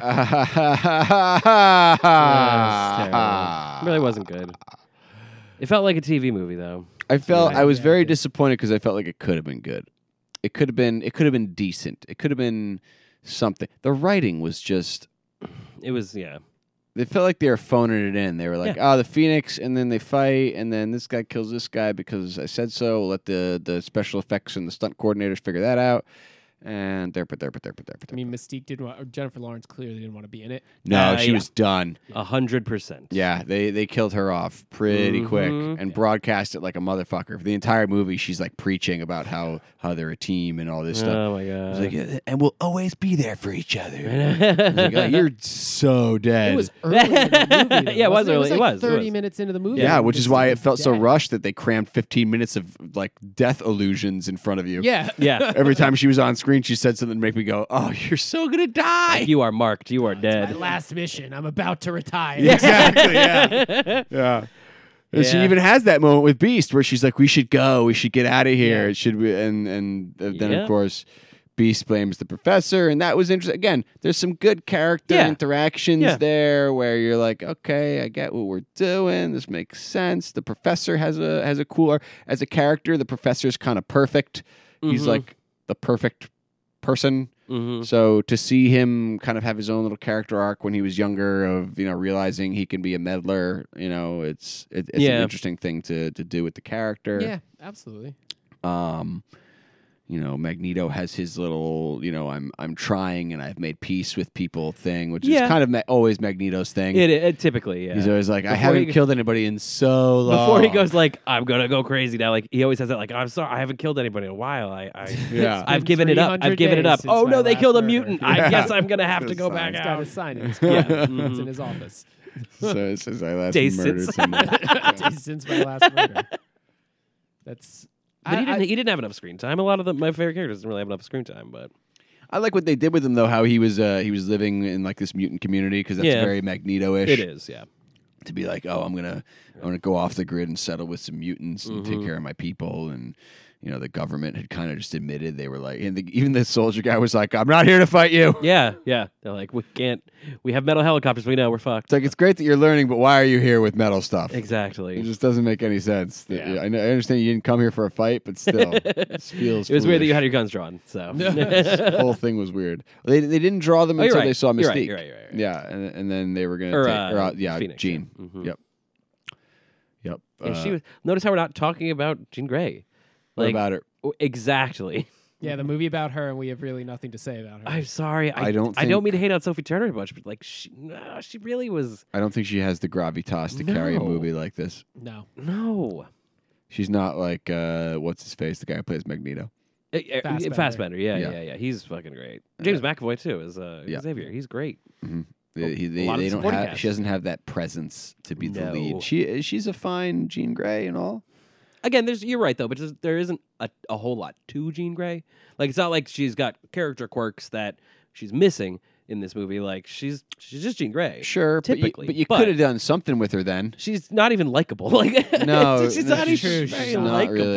really wasn't good. It felt like a TV movie though. I was Yeah, very it did. disappointed because I felt like it could have been good. It could have been decent. It could have been something. The writing was just. It was yeah. They felt like they were phoning it in. They were like, the Phoenix, and then they fight, and then this guy kills this guy because I said so. We'll let the special effects and the stunt coordinators figure that out. And there. I mean, Mystique didn't want, or Jennifer Lawrence clearly didn't want to be in it. No, she yeah. was done. 100%. Yeah, they killed her off pretty quick and broadcast it like a motherfucker. For the entire movie, she's like preaching about how they're a team and all this stuff. Oh my It's god. like, and we'll always be there for each other. It's like, oh, you're so dead. It was early in the movie. Though, Yeah, it was wasn't early. It It was was, like it 30 was. minutes into the movie. yeah, when which is why it felt so dead. rushed that they crammed 15 minutes of like death illusions in front of you. Yeah. yeah. Every time she was on screen, she said something to make me go, "Oh, you're so gonna die." Like, you are marked. You are My dead. last mission. I'm about to retire. Exactly. Yeah. Yeah. And she Yeah. even has that moment with Beast where she's like, "We should go. We should get out of here." Yeah. It should be, and then Yeah. of course, Beast blames the professor, and that was interesting. Again, there's some good character Yeah. interactions Yeah. there where you're like, "Okay, I get what we're doing. This makes sense." The professor has a cooler as a character. The professor's kind of perfect. He's like the perfect person. Mhm. So to see him kind of have his own little character arc when he was younger, of realizing he can be a meddler, it's an Yeah. interesting thing to do with the character. Yeah, absolutely. Magneto has his little, I'm trying and I've made peace with people thing, which is Yeah. kind of always Magneto's thing. It typically, yeah. He's always like, I Before haven't he- killed anybody in so long. Before he goes like, I'm gonna go crazy now. Like he always has that. Like I'm sorry, I haven't killed anybody in a while. Yeah. I've given it up. 300 I've given it days up. since Oh my no, they last killed a murder. mutant. Yeah. I guess I'm gonna have to go Sign. back He's got out. his sign. It's Yeah. in his office. so it says I last Days murdered since. someone. Since my last murder. That's. But he didn't have enough screen time. A lot of my favorite characters didn't really have enough screen time. But I like what they did with him though. How he was living in like this mutant community because that's Yeah. very Magneto-ish. it is, yeah. To be like, oh, I'm gonna go off the grid and settle with some mutants and take care of my people. And the government had kind of just admitted they were like, and even the soldier guy was like, I'm not here to fight you. Yeah, yeah. They're like, we can't. We have metal helicopters. We know we're fucked. It's like it's great that you're learning, but why are you here with metal stuff? It Exactly. just doesn't make any sense. Yeah. I understand you didn't come here for a fight, but still, this feels. It was weird that you foolish. had your guns drawn. So The whole thing was weird. They didn't draw them Oh, you're until right. they saw You're Mystique. right, you're right. Yeah, and then they were gonna Or, take Phoenix, Jean. yeah. Mhm. Yep. Yeah, she was. Notice how we're not talking about Jean Grey. What Like about it? exactly. Yeah, the movie about her, and we have really nothing to say about her. I'm sorry. I don't I don't think- mean to hate on Sophie Turner much, but like she really was. I don't think she has the gravitas to carry a No. movie like this. no. No. She's not like what's his face, the guy who plays Magneto. Fassbender. Fassbender. Yeah, Yeah. yeah. He's fucking great. James McAvoy too is yeah. Xavier. He's great. They lot of don't supporting have. cast. She doesn't have that presence to be the No. lead. She's a fine Jean Grey and all. Again, you're right though, but there isn't a whole lot to Jean Grey. Like it's not like she's got character quirks that she's missing in this movie. Like she's just Jean Grey. Sure, typically, but you could have done something with her then. She's not even likable. Like No, she's no, not she's even true. very She's not really. likable.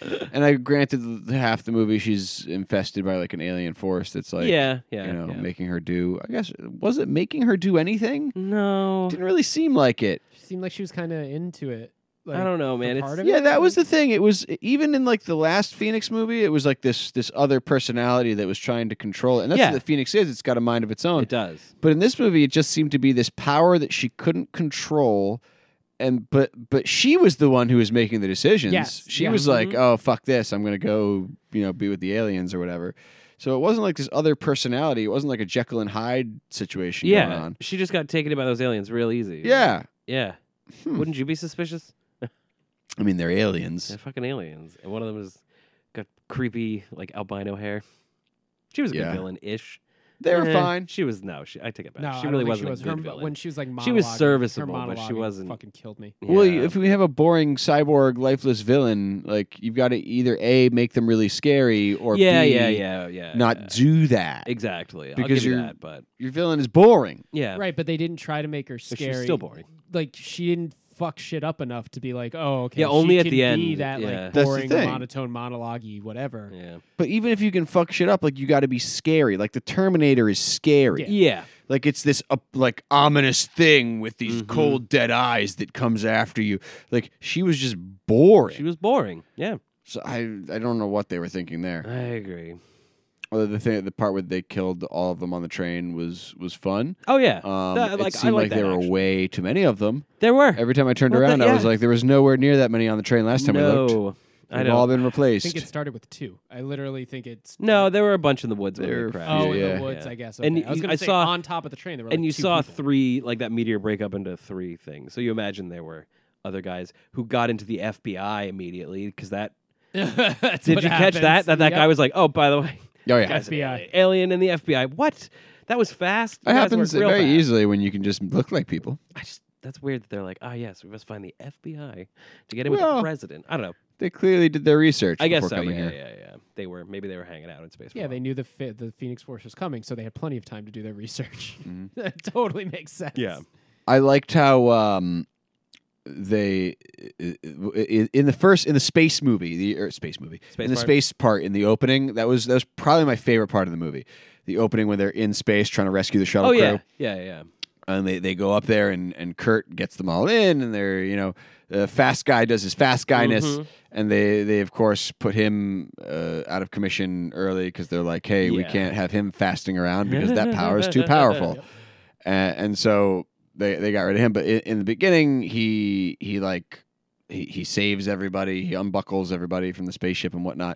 And I granted half the movie she's infested by like an alien force that's like yeah. making her do. I guess was it making her do anything? No, Didn't really seem like it. She seemed like she was kind of into it. Like, I don't know, for man. part It's of Yeah, it. that was the thing. It was even in like the last Phoenix movie, it was like this other personality that was trying to control it. And that's Yeah. what the Phoenix is. It's got a mind of its own. it does. But in this movie, it just seemed to be this power that she couldn't control. And but she was the one who was making the decisions. Yes, She yeah. was like, "Oh, fuck this. I'm going to go, be with the aliens or whatever." So it wasn't like this other personality. It wasn't like a Jekyll and Hyde situation going Yeah, on. she just got taken in by those aliens real easy. Yeah. yeah. Wouldn't you be suspicious? I mean, they're aliens. They're fucking aliens, and one of them has got creepy like albino hair. She was a Yeah. good villain-ish. They were fine. She was I take it back. No, she I don't really think wasn't she was. a good Her, villain. when she was like She was monologuing, serviceable, her but she monologuing wasn't- fucking killed me. Well, Yeah. if we have a boring cyborg, lifeless villain, like you've got to either A, make them really scary, or B, not yeah. do that. Exactly. I'll Because give you you're- that, but Your villain is boring. yeah, Right, but they didn't try to make her But scary. she was still boring. Like she didn't fuck shit up enough to be like, oh, okay. Yeah, only she at can the be end, that yeah. like That's the boring, thing. monotone monologue-y, whatever. Yeah. But even if you can fuck shit up, like you got to be scary. Like the Terminator is scary. Yeah. Like it's this like ominous thing with these Mhm. cold dead eyes that comes after you. Like she was just boring. She was boring. Yeah. So I don't know what they were thinking there. I agree. Although the part where they killed all of them on the train was fun. Oh yeah. It seemed like there were way too many of them. There were. Every time I turned Well, around, I was yeah. like, there was nowhere near that many on the train last time we looked. No. I They've know. all been I replaced. think it started with 2. I literally think it's. No, there were a bunch in the woods when There they were crashed. Oh, in yeah. the woods, Yeah. I guess. And Okay. I was you- going I to say saw- on top of the train. There were And like you 2 saw people. 3, like that meteor break up into 3 things. So you imagine there were other guys who got into the FBI immediately because that. That's Did what you catch that? happens. That guy Yep. was like, oh, by the way, Oh yeah, guy's an FBI. alien in the FBI. What? That was fast. that You guys happens work real very fast. easily when you can just look like people. That's weird that they're like, oh yes, we must find the FBI to get in with Well, the president. I don't know. They clearly did their research. I guess before so. coming Yeah, here. yeah. Maybe they were hanging out in space. for a Yeah, they while. knew the Phoenix Force was coming, so they had plenty of time to do their research. Mhm. That totally makes sense. Yeah. I liked how they in the space movie, in the part? space part in the opening. That was probably my favorite part of the movie. The opening when they're in space trying to rescue the shuttle Oh crew. yeah. And they go up there and Kurt gets them all in, and they're fast guy does his fast guyness, Mhm. and they of course put him out of commission early because they're like, hey, we Yeah. can't have him fasting around because that power is too powerful, and so they got rid of him. But in the beginning, he saves everybody, he unbuckles everybody from the spaceship and whatnot.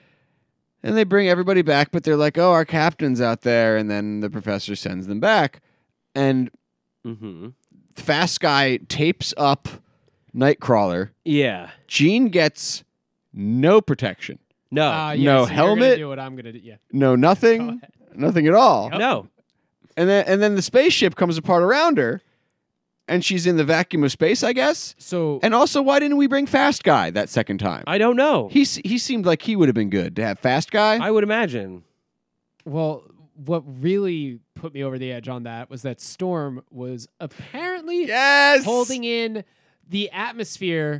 And they bring everybody back, but they're like, oh, our captain's out there, and then the professor sends them back. And Mm-hmm. Fast Guy tapes up Nightcrawler. Yeah. Jean gets no protection, No. Yeah, No so you're gonna helmet? do what I'm gonna do. Yeah. no Go nothing, ahead. nothing at all. no. And then the spaceship comes apart around her, and she's in the vacuum of space, I guess. So And also, why didn't we bring Fast Guy that second time? I don't know. He seemed like he would have been good to have Fast Guy. I would imagine. well, what really put me over the edge on that was that Storm was apparently yes, holding in the atmosphere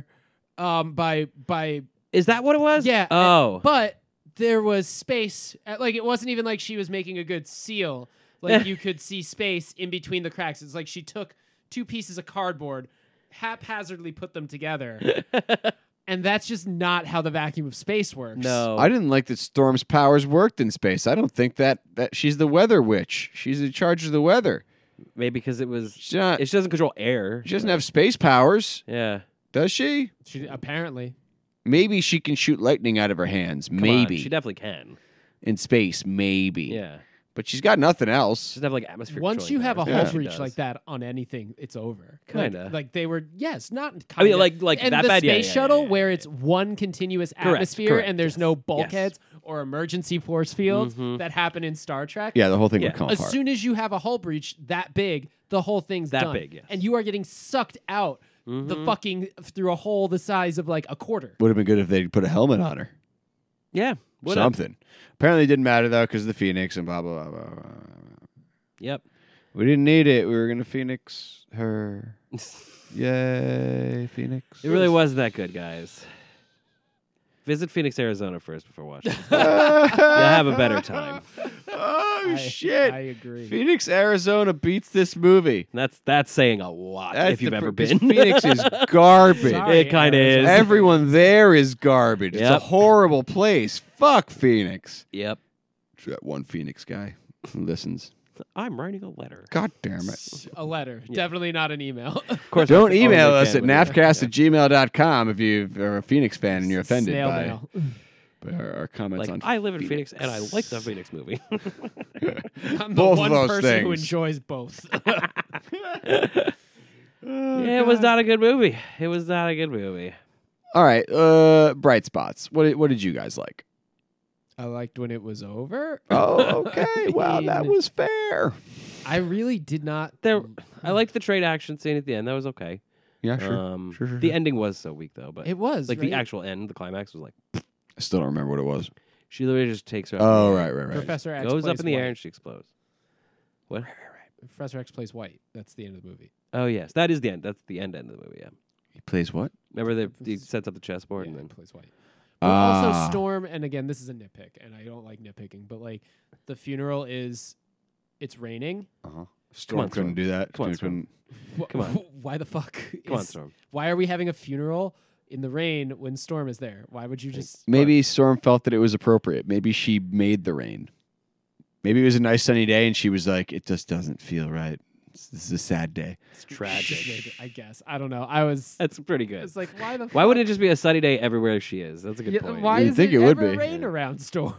by Is that what it was? yeah. Oh. But there was space. Like it wasn't even like she was making a good seal. Like you could see space in between the cracks. It's like she took 2 pieces of cardboard, haphazardly put them together. And that's just not how the vacuum of space works. no. I didn't like that Storm's powers worked in space. I don't think that she's the weather witch. She's in charge of the weather. Maybe because it was. She's not, She doesn't control air. she doesn't have space powers, Yeah. does she? She apparently. Maybe she can shoot lightning out of her hands. Come on, Maybe she definitely can. in space. Maybe. Yeah. But she's got nothing She else. doesn't have like atmosphere. Once you have a controlling hull powers. Yeah, she breach does. like that on anything, it's over. Kinda. Like they were, yes, not. I mean, kinda. like and that the bad. Yeah, space yeah, shuttle, yeah, where yeah, it's one continuous Correct, atmosphere correct, and there's yes. no Yes. bulkheads or emergency force fields Mhm. that happen in Star Trek. Yeah, the whole thing Yeah. would come As apart. soon as you have a hull breach that big, the whole thing's That done. big, yes. And you are getting sucked out the Mhm. fucking through a hole the size of like a quarter. Would have been good if they'd put a helmet on her. Yeah. Would've. Something. Apparently, it didn't matter though because of the Phoenix and blah blah blah blah. blah. Yep. We didn't need it. We were gonna Phoenix her. Yay, Phoenix. It really wasn't that good, guys. Visit Phoenix, Arizona first before watching. You'll have a better time. Oh shit! I agree. Phoenix, Arizona beats this movie. That's saying a lot That's if you've the ever pr- 'cause been. Phoenix is garbage. Sorry, It kinda Arizona. is. Everyone there is garbage. It's a Yep. horrible place. Fuck Phoenix. Yep. That one Phoenix guy who listens. I'm writing a letter. God damn it. A letter, definitely not an email. Of course, Don't I email totally us can at with it. nafcast@gmail.com if you are a Phoenix fan and you're offended Snail by mail. our comments Like, on I live in Phoenix and I like the Phoenix movie. I'm the Both of one those person who things. enjoys both. Yeah, it was not a good movie. It was not a good movie. All right, bright spots. What did you guys like? I liked when it was over. Oh, okay. Well, that mean- was fair. I really did not. I liked the trade action scene at the end. That was okay. Yeah, sure. Sure. The ending was so weak though, but It was like right? the actual end, the climax was like I still don't remember what it was. she literally just takes her. Oh, up in the right. Professor air, X goes up plays in the air White. and she explodes. What? Professor X plays White. That's the end of the movie. Oh yes, that is the end. That's the end of the movie. Yeah. He plays what? Remember he sets up the chessboard Yeah, and then plays White. But also Ah. Storm, and again, this is a nitpick, and I don't like nitpicking, but like the funeral is, it's raining. Storm on, couldn't Storm. do that. Come on, Storm couldn't- Come on. Why the fuck? Come on, Storm. Why are we having a funeral in the rain when Storm is there? Why would you just? Maybe Storm felt that it was appropriate. Maybe she made the rain. Maybe it was a nice sunny day and she was like, it just doesn't feel right. This is a sad day. It's Just tragic. made it, I guess. I don't know. I was. That's pretty good. It's like why the? Why fuck? wouldn't it just be a sunny day everywhere she is? That's a good Yeah, point. why You'd is think it it would ever be. rain around Storm?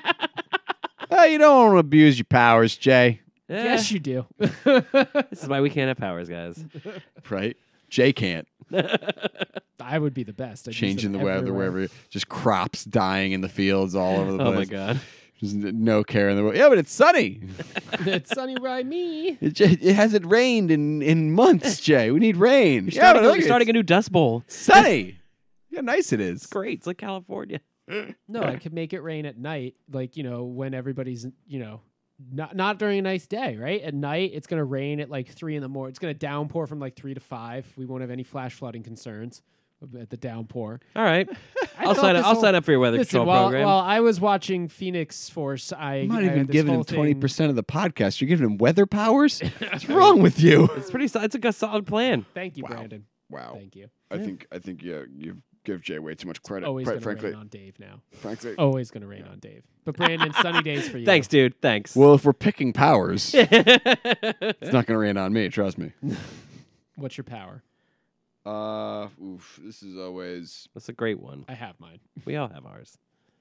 Oh, you don't want to abuse your powers, Jay. Yes, you do. This is why we can't have powers, guys. Right? Jay can't. I would be the best. I'd use Changing the them weather everywhere. wherever. Just crops dying in the fields all over the Oh place. my god. Just no care in the world. Yeah, but it's sunny. It's sunny by me. It hasn't rained in months, Jay. We need rain. You're Yeah, starting, but look, you're starting a it's new Dust Bowl. sunny. Yeah, nice it is. It's great. It's like California. No, I could make it rain at night, like when everybody's not during a nice day, right? At night, it's gonna rain at like 3 a.m. It's gonna downpour from like 3 to 5. We won't have any flash flooding concerns at the downpour. All right. I I'll thought sign up. this I'll whole- sign up for your weather Listen, control while program. I was watching Phoenix Force, I'm not I even had this giving whole him thing- 20% of the podcast. You're giving him weather powers? What's wrong with you? It's pretty. It's a solid plan. Thank you, Wow. Brandon. Wow. Thank you. I think yeah, you give Jay way too much credit. Always quite gonna frankly. rain on Dave now. Frankly. Always gonna rain on Dave. But Brandon, sunny days for you. Thanks, dude. Thanks. Well, if we're picking powers, it's not going to rain on me. Trust me. What's your power? This is always That's a great one. I have mine. We all have ours.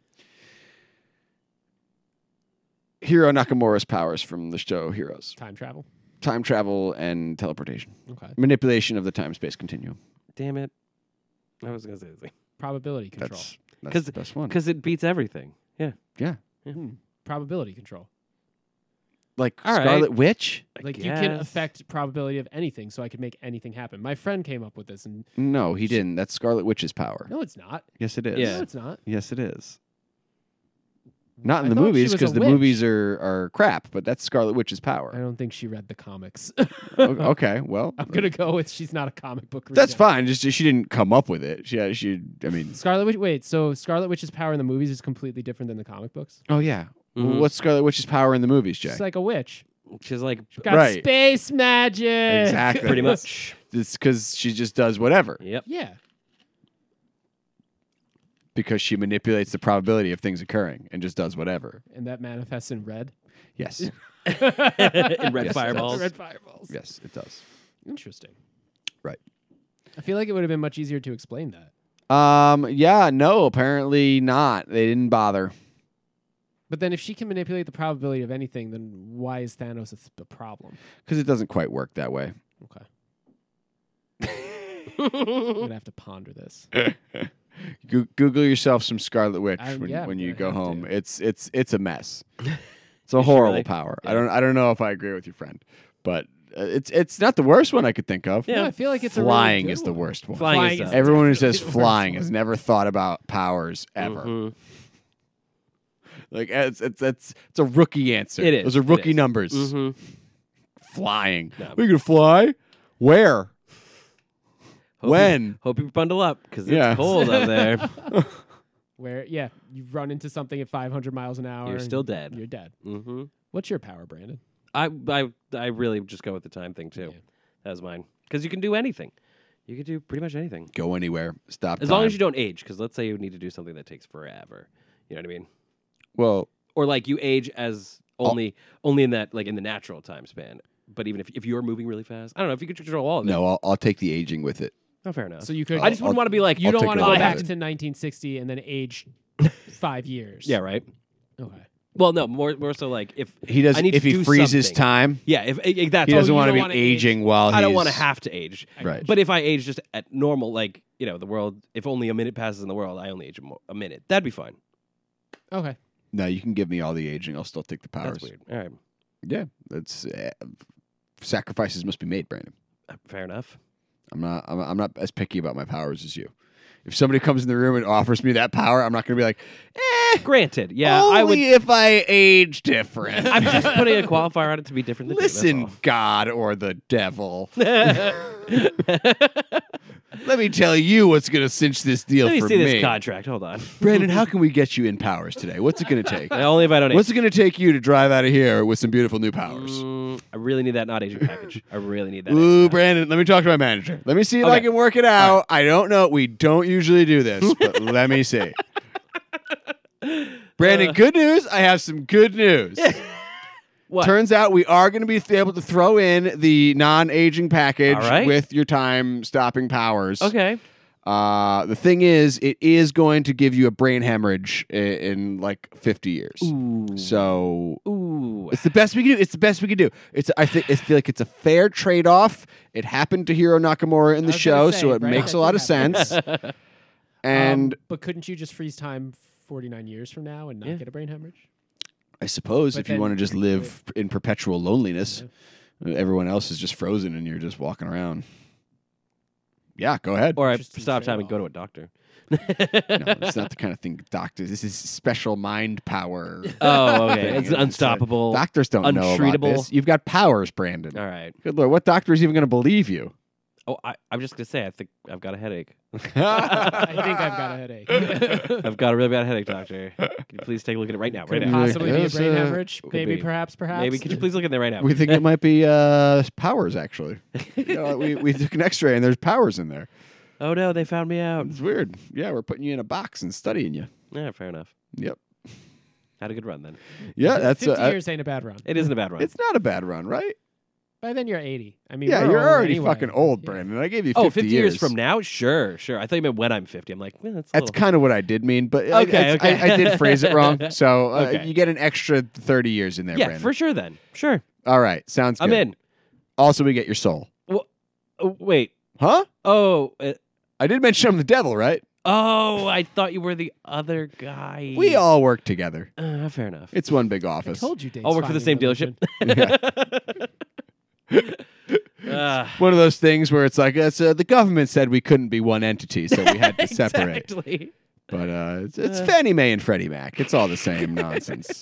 Hiro Nakamura's powers from the show Heroes: Time travel. time travel and teleportation, Okay. manipulation of the time-space continuum. Damn it. I was gonna say the Probability control. That's 'Cause- the best one. because it beats everything. Yeah. Yeah, Probability control. like All right. Scarlet Witch. Like you can guess. affect probability of anything, so I could make anything happen. My friend came up with this, and No, he didn't. That's Scarlet Witch's power. no, it's not. Yes, it is. Yeah. No, it's not. Yes, it is. Not in I the thought she movies was a because the witch. movies are crap. But that's Scarlet Witch's I power. don't think she read the comics. Okay, well, I'm gonna go with she's not a comic book reader. that's fine. Just she didn't come up with it. She. I mean, Scarlet Witch. Wait, so Scarlet Witch's power in the movies is completely different than the comic books. oh yeah. Mhm. What's Scarlet Witch's power in the movies, Jay? She's like a witch. She's like Got Right. space magic. Exactly. pretty much. It's because she just does whatever Yep. Yeah. because she manipulates the probability of things occurring and just does whatever. And that manifests in red. Yes, In red Yes, fireballs. Red fireballs. yes, it does. Interesting. Right. I feel like it would have been much easier to explain that. Yeah, no, apparently not. They didn't bother. But then if she can manipulate the probability of anything, then why is Thanos a problem? Because it doesn't quite work that way. Okay. I'm going to have to ponder this. Google yourself some Scarlet Witch Yeah, when you I go have home. to. It's a mess. It's a horrible really? power. Yeah. I don't know if I agree with your friend, but it's not the worst one I could think of. Yeah. No, I feel like it's Flying a really is good the one. worst one. Flying is is the- Everyone who definitely says the worst flying one. has never thought about powers ever. Mhm. Like it's a rookie answer. It is. Those are It rookie is. numbers. Mhm. Flying. No. We can fly. Where? Hope When? Hope you bundle up because it's Yeah. cold out there. Where you run into something at 500 miles an hour. You're and still dead. You're dead. Mm-hmm. What's your power, Brandon? I really just go with the time thing too. Yeah. That was mine. Because you can do anything. You can do pretty much anything. Go anywhere. Stop. As long as you don't age. Because let's say you need to do something that takes forever. You know what I mean? Well, Or like you age as only in that like in the natural time span. But even if you're moving really fast, I don't know if you could control all of it. no, I'll take the aging with it. Oh, fair enough. So you could. I just wouldn't want to be like You I'll don't take want to it go all back of to it. 1960 and then age 5 years. yeah, right. Okay. Well, no, more so like if He does. I need If to he do freezes something. time, Yeah, if that's he all doesn't you want to don't be wanna aging while I don't want to he's- have to age. Right. But if I age just at normal, like the world, if only a minute passes in the world, I only age a minute. That'd be fine. Okay. No, you can give me all the aging. I'll still take the powers. That's weird. All right, Yeah, that's sacrifices must be made, Brandon. fair enough. I'm not as picky about my powers as you. If somebody comes in the room and offers me that power, I'm not going to be like, Granted, yeah, only I would. if I age different. I'm just putting a qualifier on it to be different than you, that's Listen, all. God or the devil. Let me tell you what's going to cinch this deal Let me for see me. this contract. Hold on. Brandon, how can we get you in powers today? What's it going to take? Only if I don't age. What's it going to take you to drive out of here with some beautiful new powers? I really need that not aging package. I really need that. Ooh, Brandon, let me talk to my manager. Let me see if I Okay. can work it out. I don't know. We don't usually do this, but let me see. Brandon, good news. I have some good news. What? Turns out we are going to be able to throw in the non-aging package All right. with your time-stopping powers. Okay. The thing is, it is going to give you a brain hemorrhage in like 50 years. So Ooh. it's the best we can do. It's the best we can do. I feel like it's a fair trade-off. It happened to Hiro Nakamura in the I was show, gonna so say, it right? makes That a lot did of happen. sense. And but couldn't you just freeze time 49 years from now and not Yeah. get a brain hemorrhage? I suppose But if you then- want to just live in perpetual loneliness, everyone else is just frozen and you're just walking around. Yeah, go ahead. Or I Interesting stop time and trade-off. go to a doctor. No, it's not the kind of thing doctors. This is special mind power. Oh, okay. thing. It's unstoppable. Doctors don't know about untreatable. this. You've got powers, Brandon. All right. Good Lord, what doctor is even going to believe you? Oh, I'm just gonna say I think I've got a headache. I think I've got a headache. I've got a really bad headache, doctor. Can you please take a look at it right now? Right Could now. possibly be a Yes, brain hemorrhage. could Maybe, be. perhaps. Maybe could you please look at there right now? We think it might be powers, actually. We took an x-ray and there's powers in there. Oh no, they found me out. It's weird. Yeah, we're putting you in a box and studying you. Yeah, fair enough. Yep. Had a good run then. Yeah, that's 50 years ain't a bad run. It isn't a bad run. It's not a bad run, right? By then you're 80. I mean, Yeah, we're you're old already anyway. fucking old, Yeah. Brandon. I gave you 50, 50 years from now? Sure. I thought you meant when I'm 50. I'm like, that's a That's little... kind of what I did mean, but Okay, okay. I did phrase it wrong. So Okay. you get an extra 30 years in there, Yeah, Brandon. for sure then. Sure. All right, sounds good. I'm in. Also, we get your soul. Well, wait. Huh? Oh, I did mention I'm the devil, right? I thought you were the other guy. We all work together. Fair enough. It's one big I office. told you, Dave's I'll work for the same finding dealership. religion. One of those things where it's like the government said we couldn't be one entity, so we had to separate. Exactly. But it's Fannie Mae and Freddie Mac. It's all the same nonsense.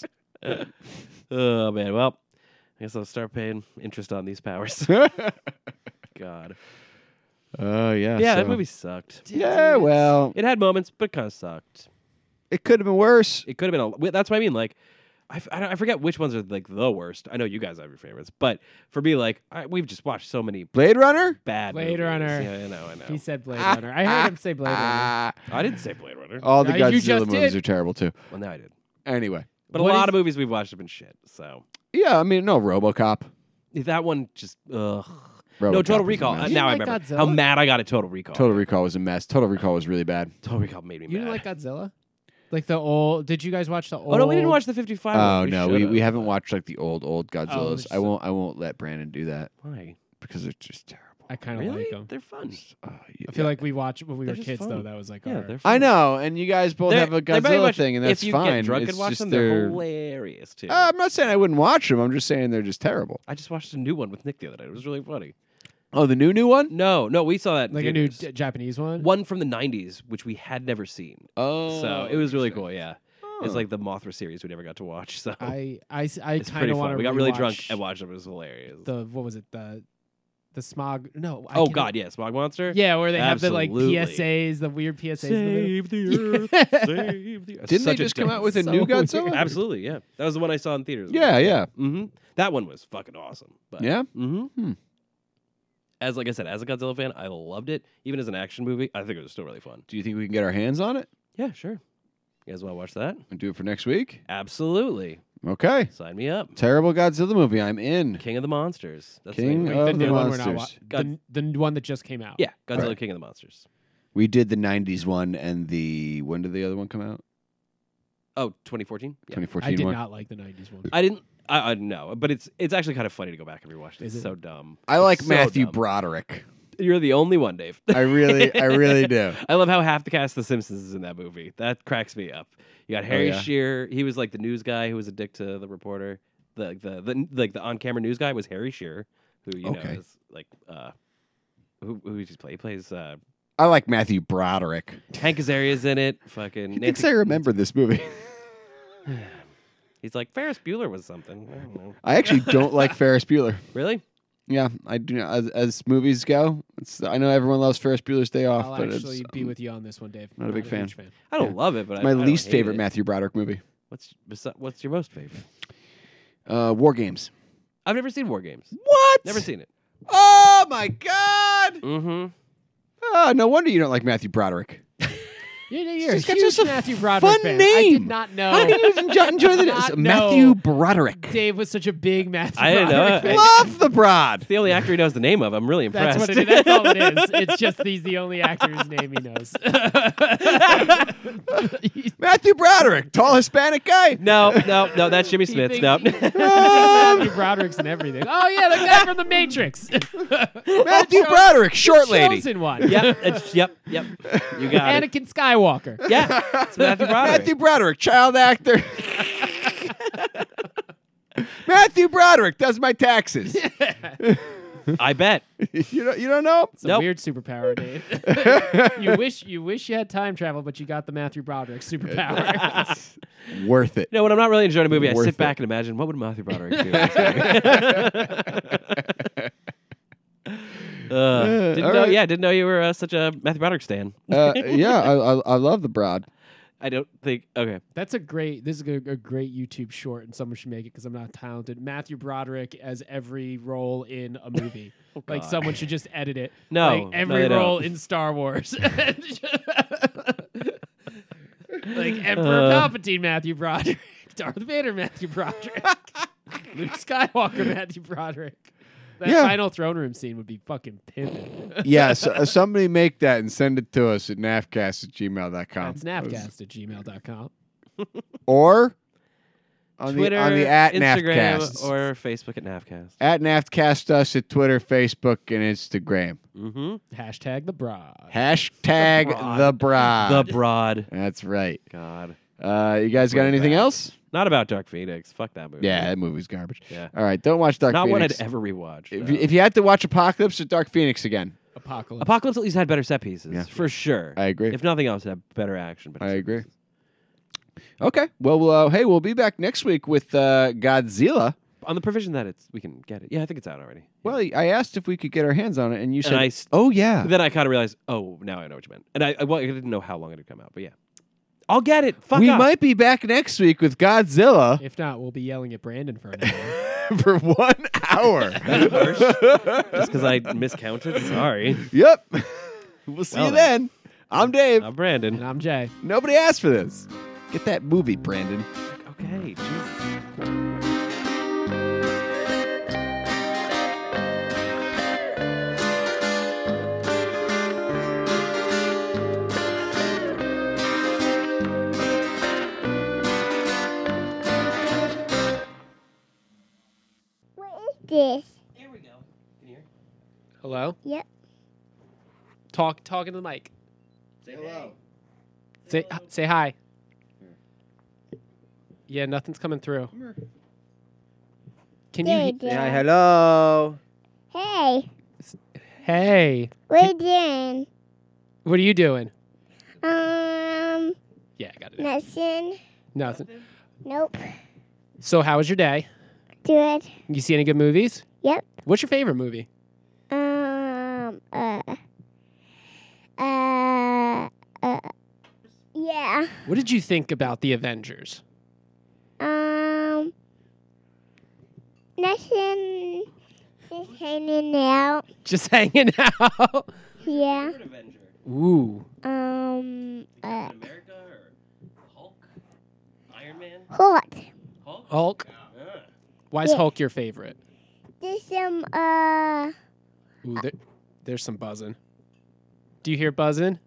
Oh man. Well, I guess I'll start paying interest on these powers. God. Oh yeah. Yeah, so- that movie sucked. Yeah, well, It had moments, but it kind of sucked. it could have been worse. It could have been. That's what I mean. Like, I forget which ones are like the worst. I know you guys have your favorites, but for me, like, we've just watched so many Blade Runner. bad Blade movies. Runner. Yeah, I know. He said Blade Runner. I heard him say Blade Runner. Ah, I didn't say Blade Runner. all the Yeah, you Godzilla just movies did. are terrible too. Well, now I did. Anyway, But What a lot is- of movies we've watched have been shit. So yeah, I mean, no RoboCop. that one just ugh. RoboCop No, Total was a Recall. mess. You Now I didn't like remember how Godzilla? mad I got at Total Recall. Total Recall was a mess. Total Recall was really bad. Total Recall made me You mad. didn't like Godzilla? Like the old? Did you guys watch the old? Oh no, we didn't watch the 55. Oh one. no, should've. we haven't watched like the old Godzillas. just I won't let Brandon do that Why? because they're just terrible. I kind of Really? like them. They're fun. I feel like we watched when we They're were just kids, fun. though. That was like Yeah, our. they're fun. I know, and you guys both have a They're very Godzilla much- thing, and that's if you fine. get drunk It's and watch just them, they're hilarious too. I'm not saying I wouldn't watch them. I'm just saying they're just terrible. I just watched a new one with Nick the other day. It was really funny. Oh, the new one? No, we saw that in like a new theaters. Japanese one. One from the 90s, which we had never seen. Oh, So it was really cool, yeah. Oh. It's like the Mothra series we never got to watch. So I it's kind pretty of want fun. to. We got really drunk and watched it. It was hilarious. The what was it? The The smog. No. Oh God, yeah, Smog Monster. Yeah, where they have the Absolutely. PSAs, the weird PSAs. in the Save the Earth. Save the Earth. Didn't Such they a just come dance. out with a So new weird. Godzilla? Absolutely, yeah. That was the one I saw in theaters. Yeah, yeah. Mm-hmm. That one was fucking awesome. But, Yeah? Mm-hmm. As like I said, as a Godzilla fan, I loved it. Even as an action movie, I think it was still really fun. Do you think we can get our hands on it Yeah, sure. You guys want to watch that? and do it for next week? Absolutely. Okay. Sign me up. Terrible Godzilla movie. I'm in. King of the Monsters. That's King the name of of it. the the new one we're not Monsters. the one that just came out. Yeah, Godzilla Right. King of the Monsters. We did the 90s one and when did the other one come out? Oh, 2014? Yeah. 2014 I did one. not like the '90s one. I didn't. I know, but it's actually kind of funny to go back and rewatch it. Is It's it? so dumb. I like So Matthew dumb. Broderick. You're the only one, Dave. I really do. I love how half the cast of The Simpsons is in that movie. That cracks me up. You got Harry yeah? Shearer. He was like the news guy who was a dick to the reporter. The on camera news guy was Harry Shearer, who you know Okay. is like who does he play? He plays I like Matthew Broderick. Hank Azaria's in it. Fucking He thinks I remember this movie. He's like Ferris Bueller was something. I don't know. I actually don't like Ferris Bueller. Really? Yeah, I do. As movies go, I know everyone loves Ferris Bueller's Day Off, I'll but actually it's be with you on this one, Dave. not a big fan. huge fan. I don't love it, but my I don't least hate favorite it. Matthew Broderick movie. What's your most favorite? War Games. I've never seen War Games. What? Never seen it. Oh my God! Mm-hmm. Oh, no wonder you don't like Matthew Broderick. You're He's a got huge just a Matthew Broderick fun fan. I name. did not know. How can you enjoy the Not Matthew know. Broderick? Dave was such a big Matthew I didn't know Broderick it. fan. Love the Brod. The only actor he knows the name of. I'm really impressed. That's what it is. That's all it is. It's just he's the only actor whose name he knows. Matthew Broderick, tall Hispanic guy. No, that's Jimmy He Smith. thinks- No. he thinks Matthew Broderick's and everything. Oh yeah, the guy from The Matrix. Matthew Broderick, short lady. Chosen one. yep, yep. You got it. Anakin Skywalker. Yeah, it's Matthew Broderick. Matthew Broderick, child actor. Matthew Broderick does my taxes. I bet. you don't know? It's a Nope. weird superpower, Dave. you wish you had time travel, but you got the Matthew Broderick superpower. Worth it. No, when I'm not really enjoying a movie, I Worth sit it. back and imagine what would Matthew Broderick do. Didn't know you were such a Matthew Broderick stan. Yeah, I love the Brod. I don't think. Okay, This is a great YouTube short, and someone should make it because I'm not talented. Matthew Broderick as every role in a movie. Like someone should just edit it. No, like no, every they don't. role in Star Wars. Like Emperor Palpatine, Matthew Broderick. Darth Vader, Matthew Broderick. Luke Skywalker, Matthew Broderick. That Yeah. final throne room scene would be fucking pimping. Yeah, so, somebody make that and send it to us at nafcast@gmail.com. That's navcast@gmail.com. Or on Twitter, the at Instagram, Nafcast. or Facebook at Navcast. At Naftcast us at Twitter, Facebook, and Instagram. Mm-hmm. Hashtag the Broad. Hashtag the Brod. The Broad. That's right. God. You guys got anything else? Not about Dark Phoenix. Fuck that movie. Yeah, that movie's garbage. Yeah. All right, don't watch Dark Not one Phoenix. I'd ever rewatch. If you had to watch Apocalypse or Dark Phoenix again, Apocalypse. Apocalypse at least had better set pieces, Yeah. for sure. I agree. If nothing else, it had better action. Better I set agree. pieces. Okay. Well, hey, we'll be back next week with Godzilla. On the provision that we can get it. Yeah, I think it's out already. Well, I asked if we could get our hands on it, and you said, I "Oh yeah." Then I kind of realized, oh, now I know what you meant. And I didn't know how long it had come out, but yeah. I'll get it. Fuck We off. might be back next week with Godzilla If not, we'll be yelling at Brandon for an hour. for 1 hour. Just because I miscounted. Sorry. Yep. We'll see Well you then. then. I'm Dave. I'm Brandon. And I'm Jay. Nobody asked for this. Get that movie, Brandon. Okay. Jesus. What is this? Here we go. Can you hear? Hello? Yep. Talking to the mic. Say hello. Say hi. Yeah, nothing's coming through. Can There you? you go. hello. Hey, Hey, what are you doing? what are you doing? Yeah, I got it. nothing. Nothing. Nope. So, how was your day? Good. You see any good movies? Yep. What's your favorite movie? Yeah. What did you think about the Avengers? Nothing. Just hanging out. Just hanging out. Yeah. Avenger. Ooh. America or Hulk? Iron Man? Hot. Hulk? Hulk. Yeah. Why's Yeah. Hulk your favorite? There's some, Ooh, there's some buzzing. Do you hear buzzing?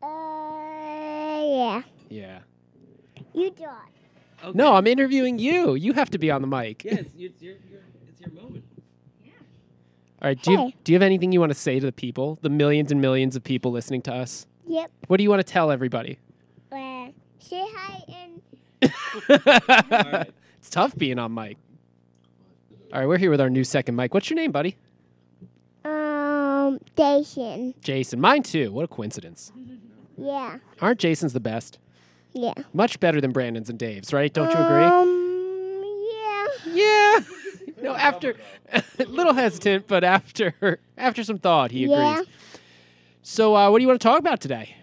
yeah. Yeah. You talk. Okay. No, I'm interviewing you. You have to be on the mic. Yeah, it's your moment. All right. Hey. Do you have anything you want to say to the people, the millions and millions of people listening to us? Yep. What do you want to tell everybody? Say hi and right. It's tough being on mic. All right, we're here with our new second mic. What's your name, buddy? Jason. Jason. Mine too. What a coincidence. Yeah. Aren't Jason's the best? Yeah. Much better than Brandon's and Dave's, right? Don't you agree? Yeah. Yeah. No, after a little hesitant, but after some thought, he agrees. Yeah. So, what do you want to talk about today?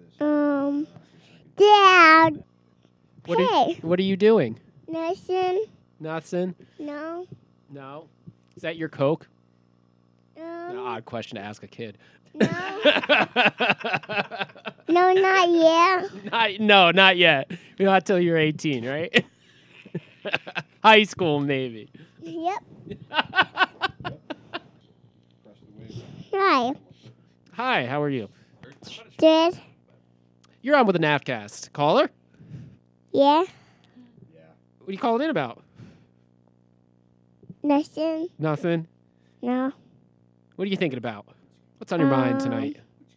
Dad. What Hey. what are you doing? Nothing. Nothing. No. No. Is that your Coke? An Um, odd question to ask a kid. no. No, not yet. Not yet. Not till you're 18, right? High school, maybe. Yep. Hi. Hi, how are you? Dad. You're on with the Napcast. Caller? Yeah. What are you calling in about? Nothing. Nothing. No. What are you thinking about? What's on your mind tonight?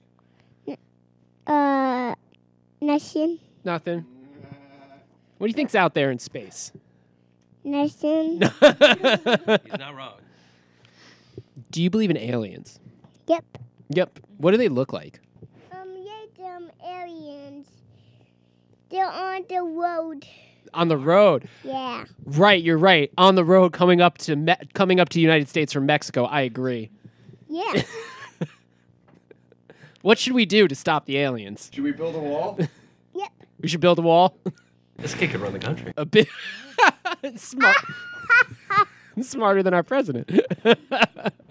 Nothing. Nothing. What do you think's out there in space? Nothing. He's not wrong. Do you believe in aliens? Yep. Yep. What do they look like? Yeah, them aliens. They're on the road. On the road. Yeah. Right, you're right. On the road coming up to United States from Mexico. I agree. Yeah. What should we do to stop the aliens? Should we build a wall? Yep. We should build a wall. This kid could run the country. A bit smart. Smarter than our president.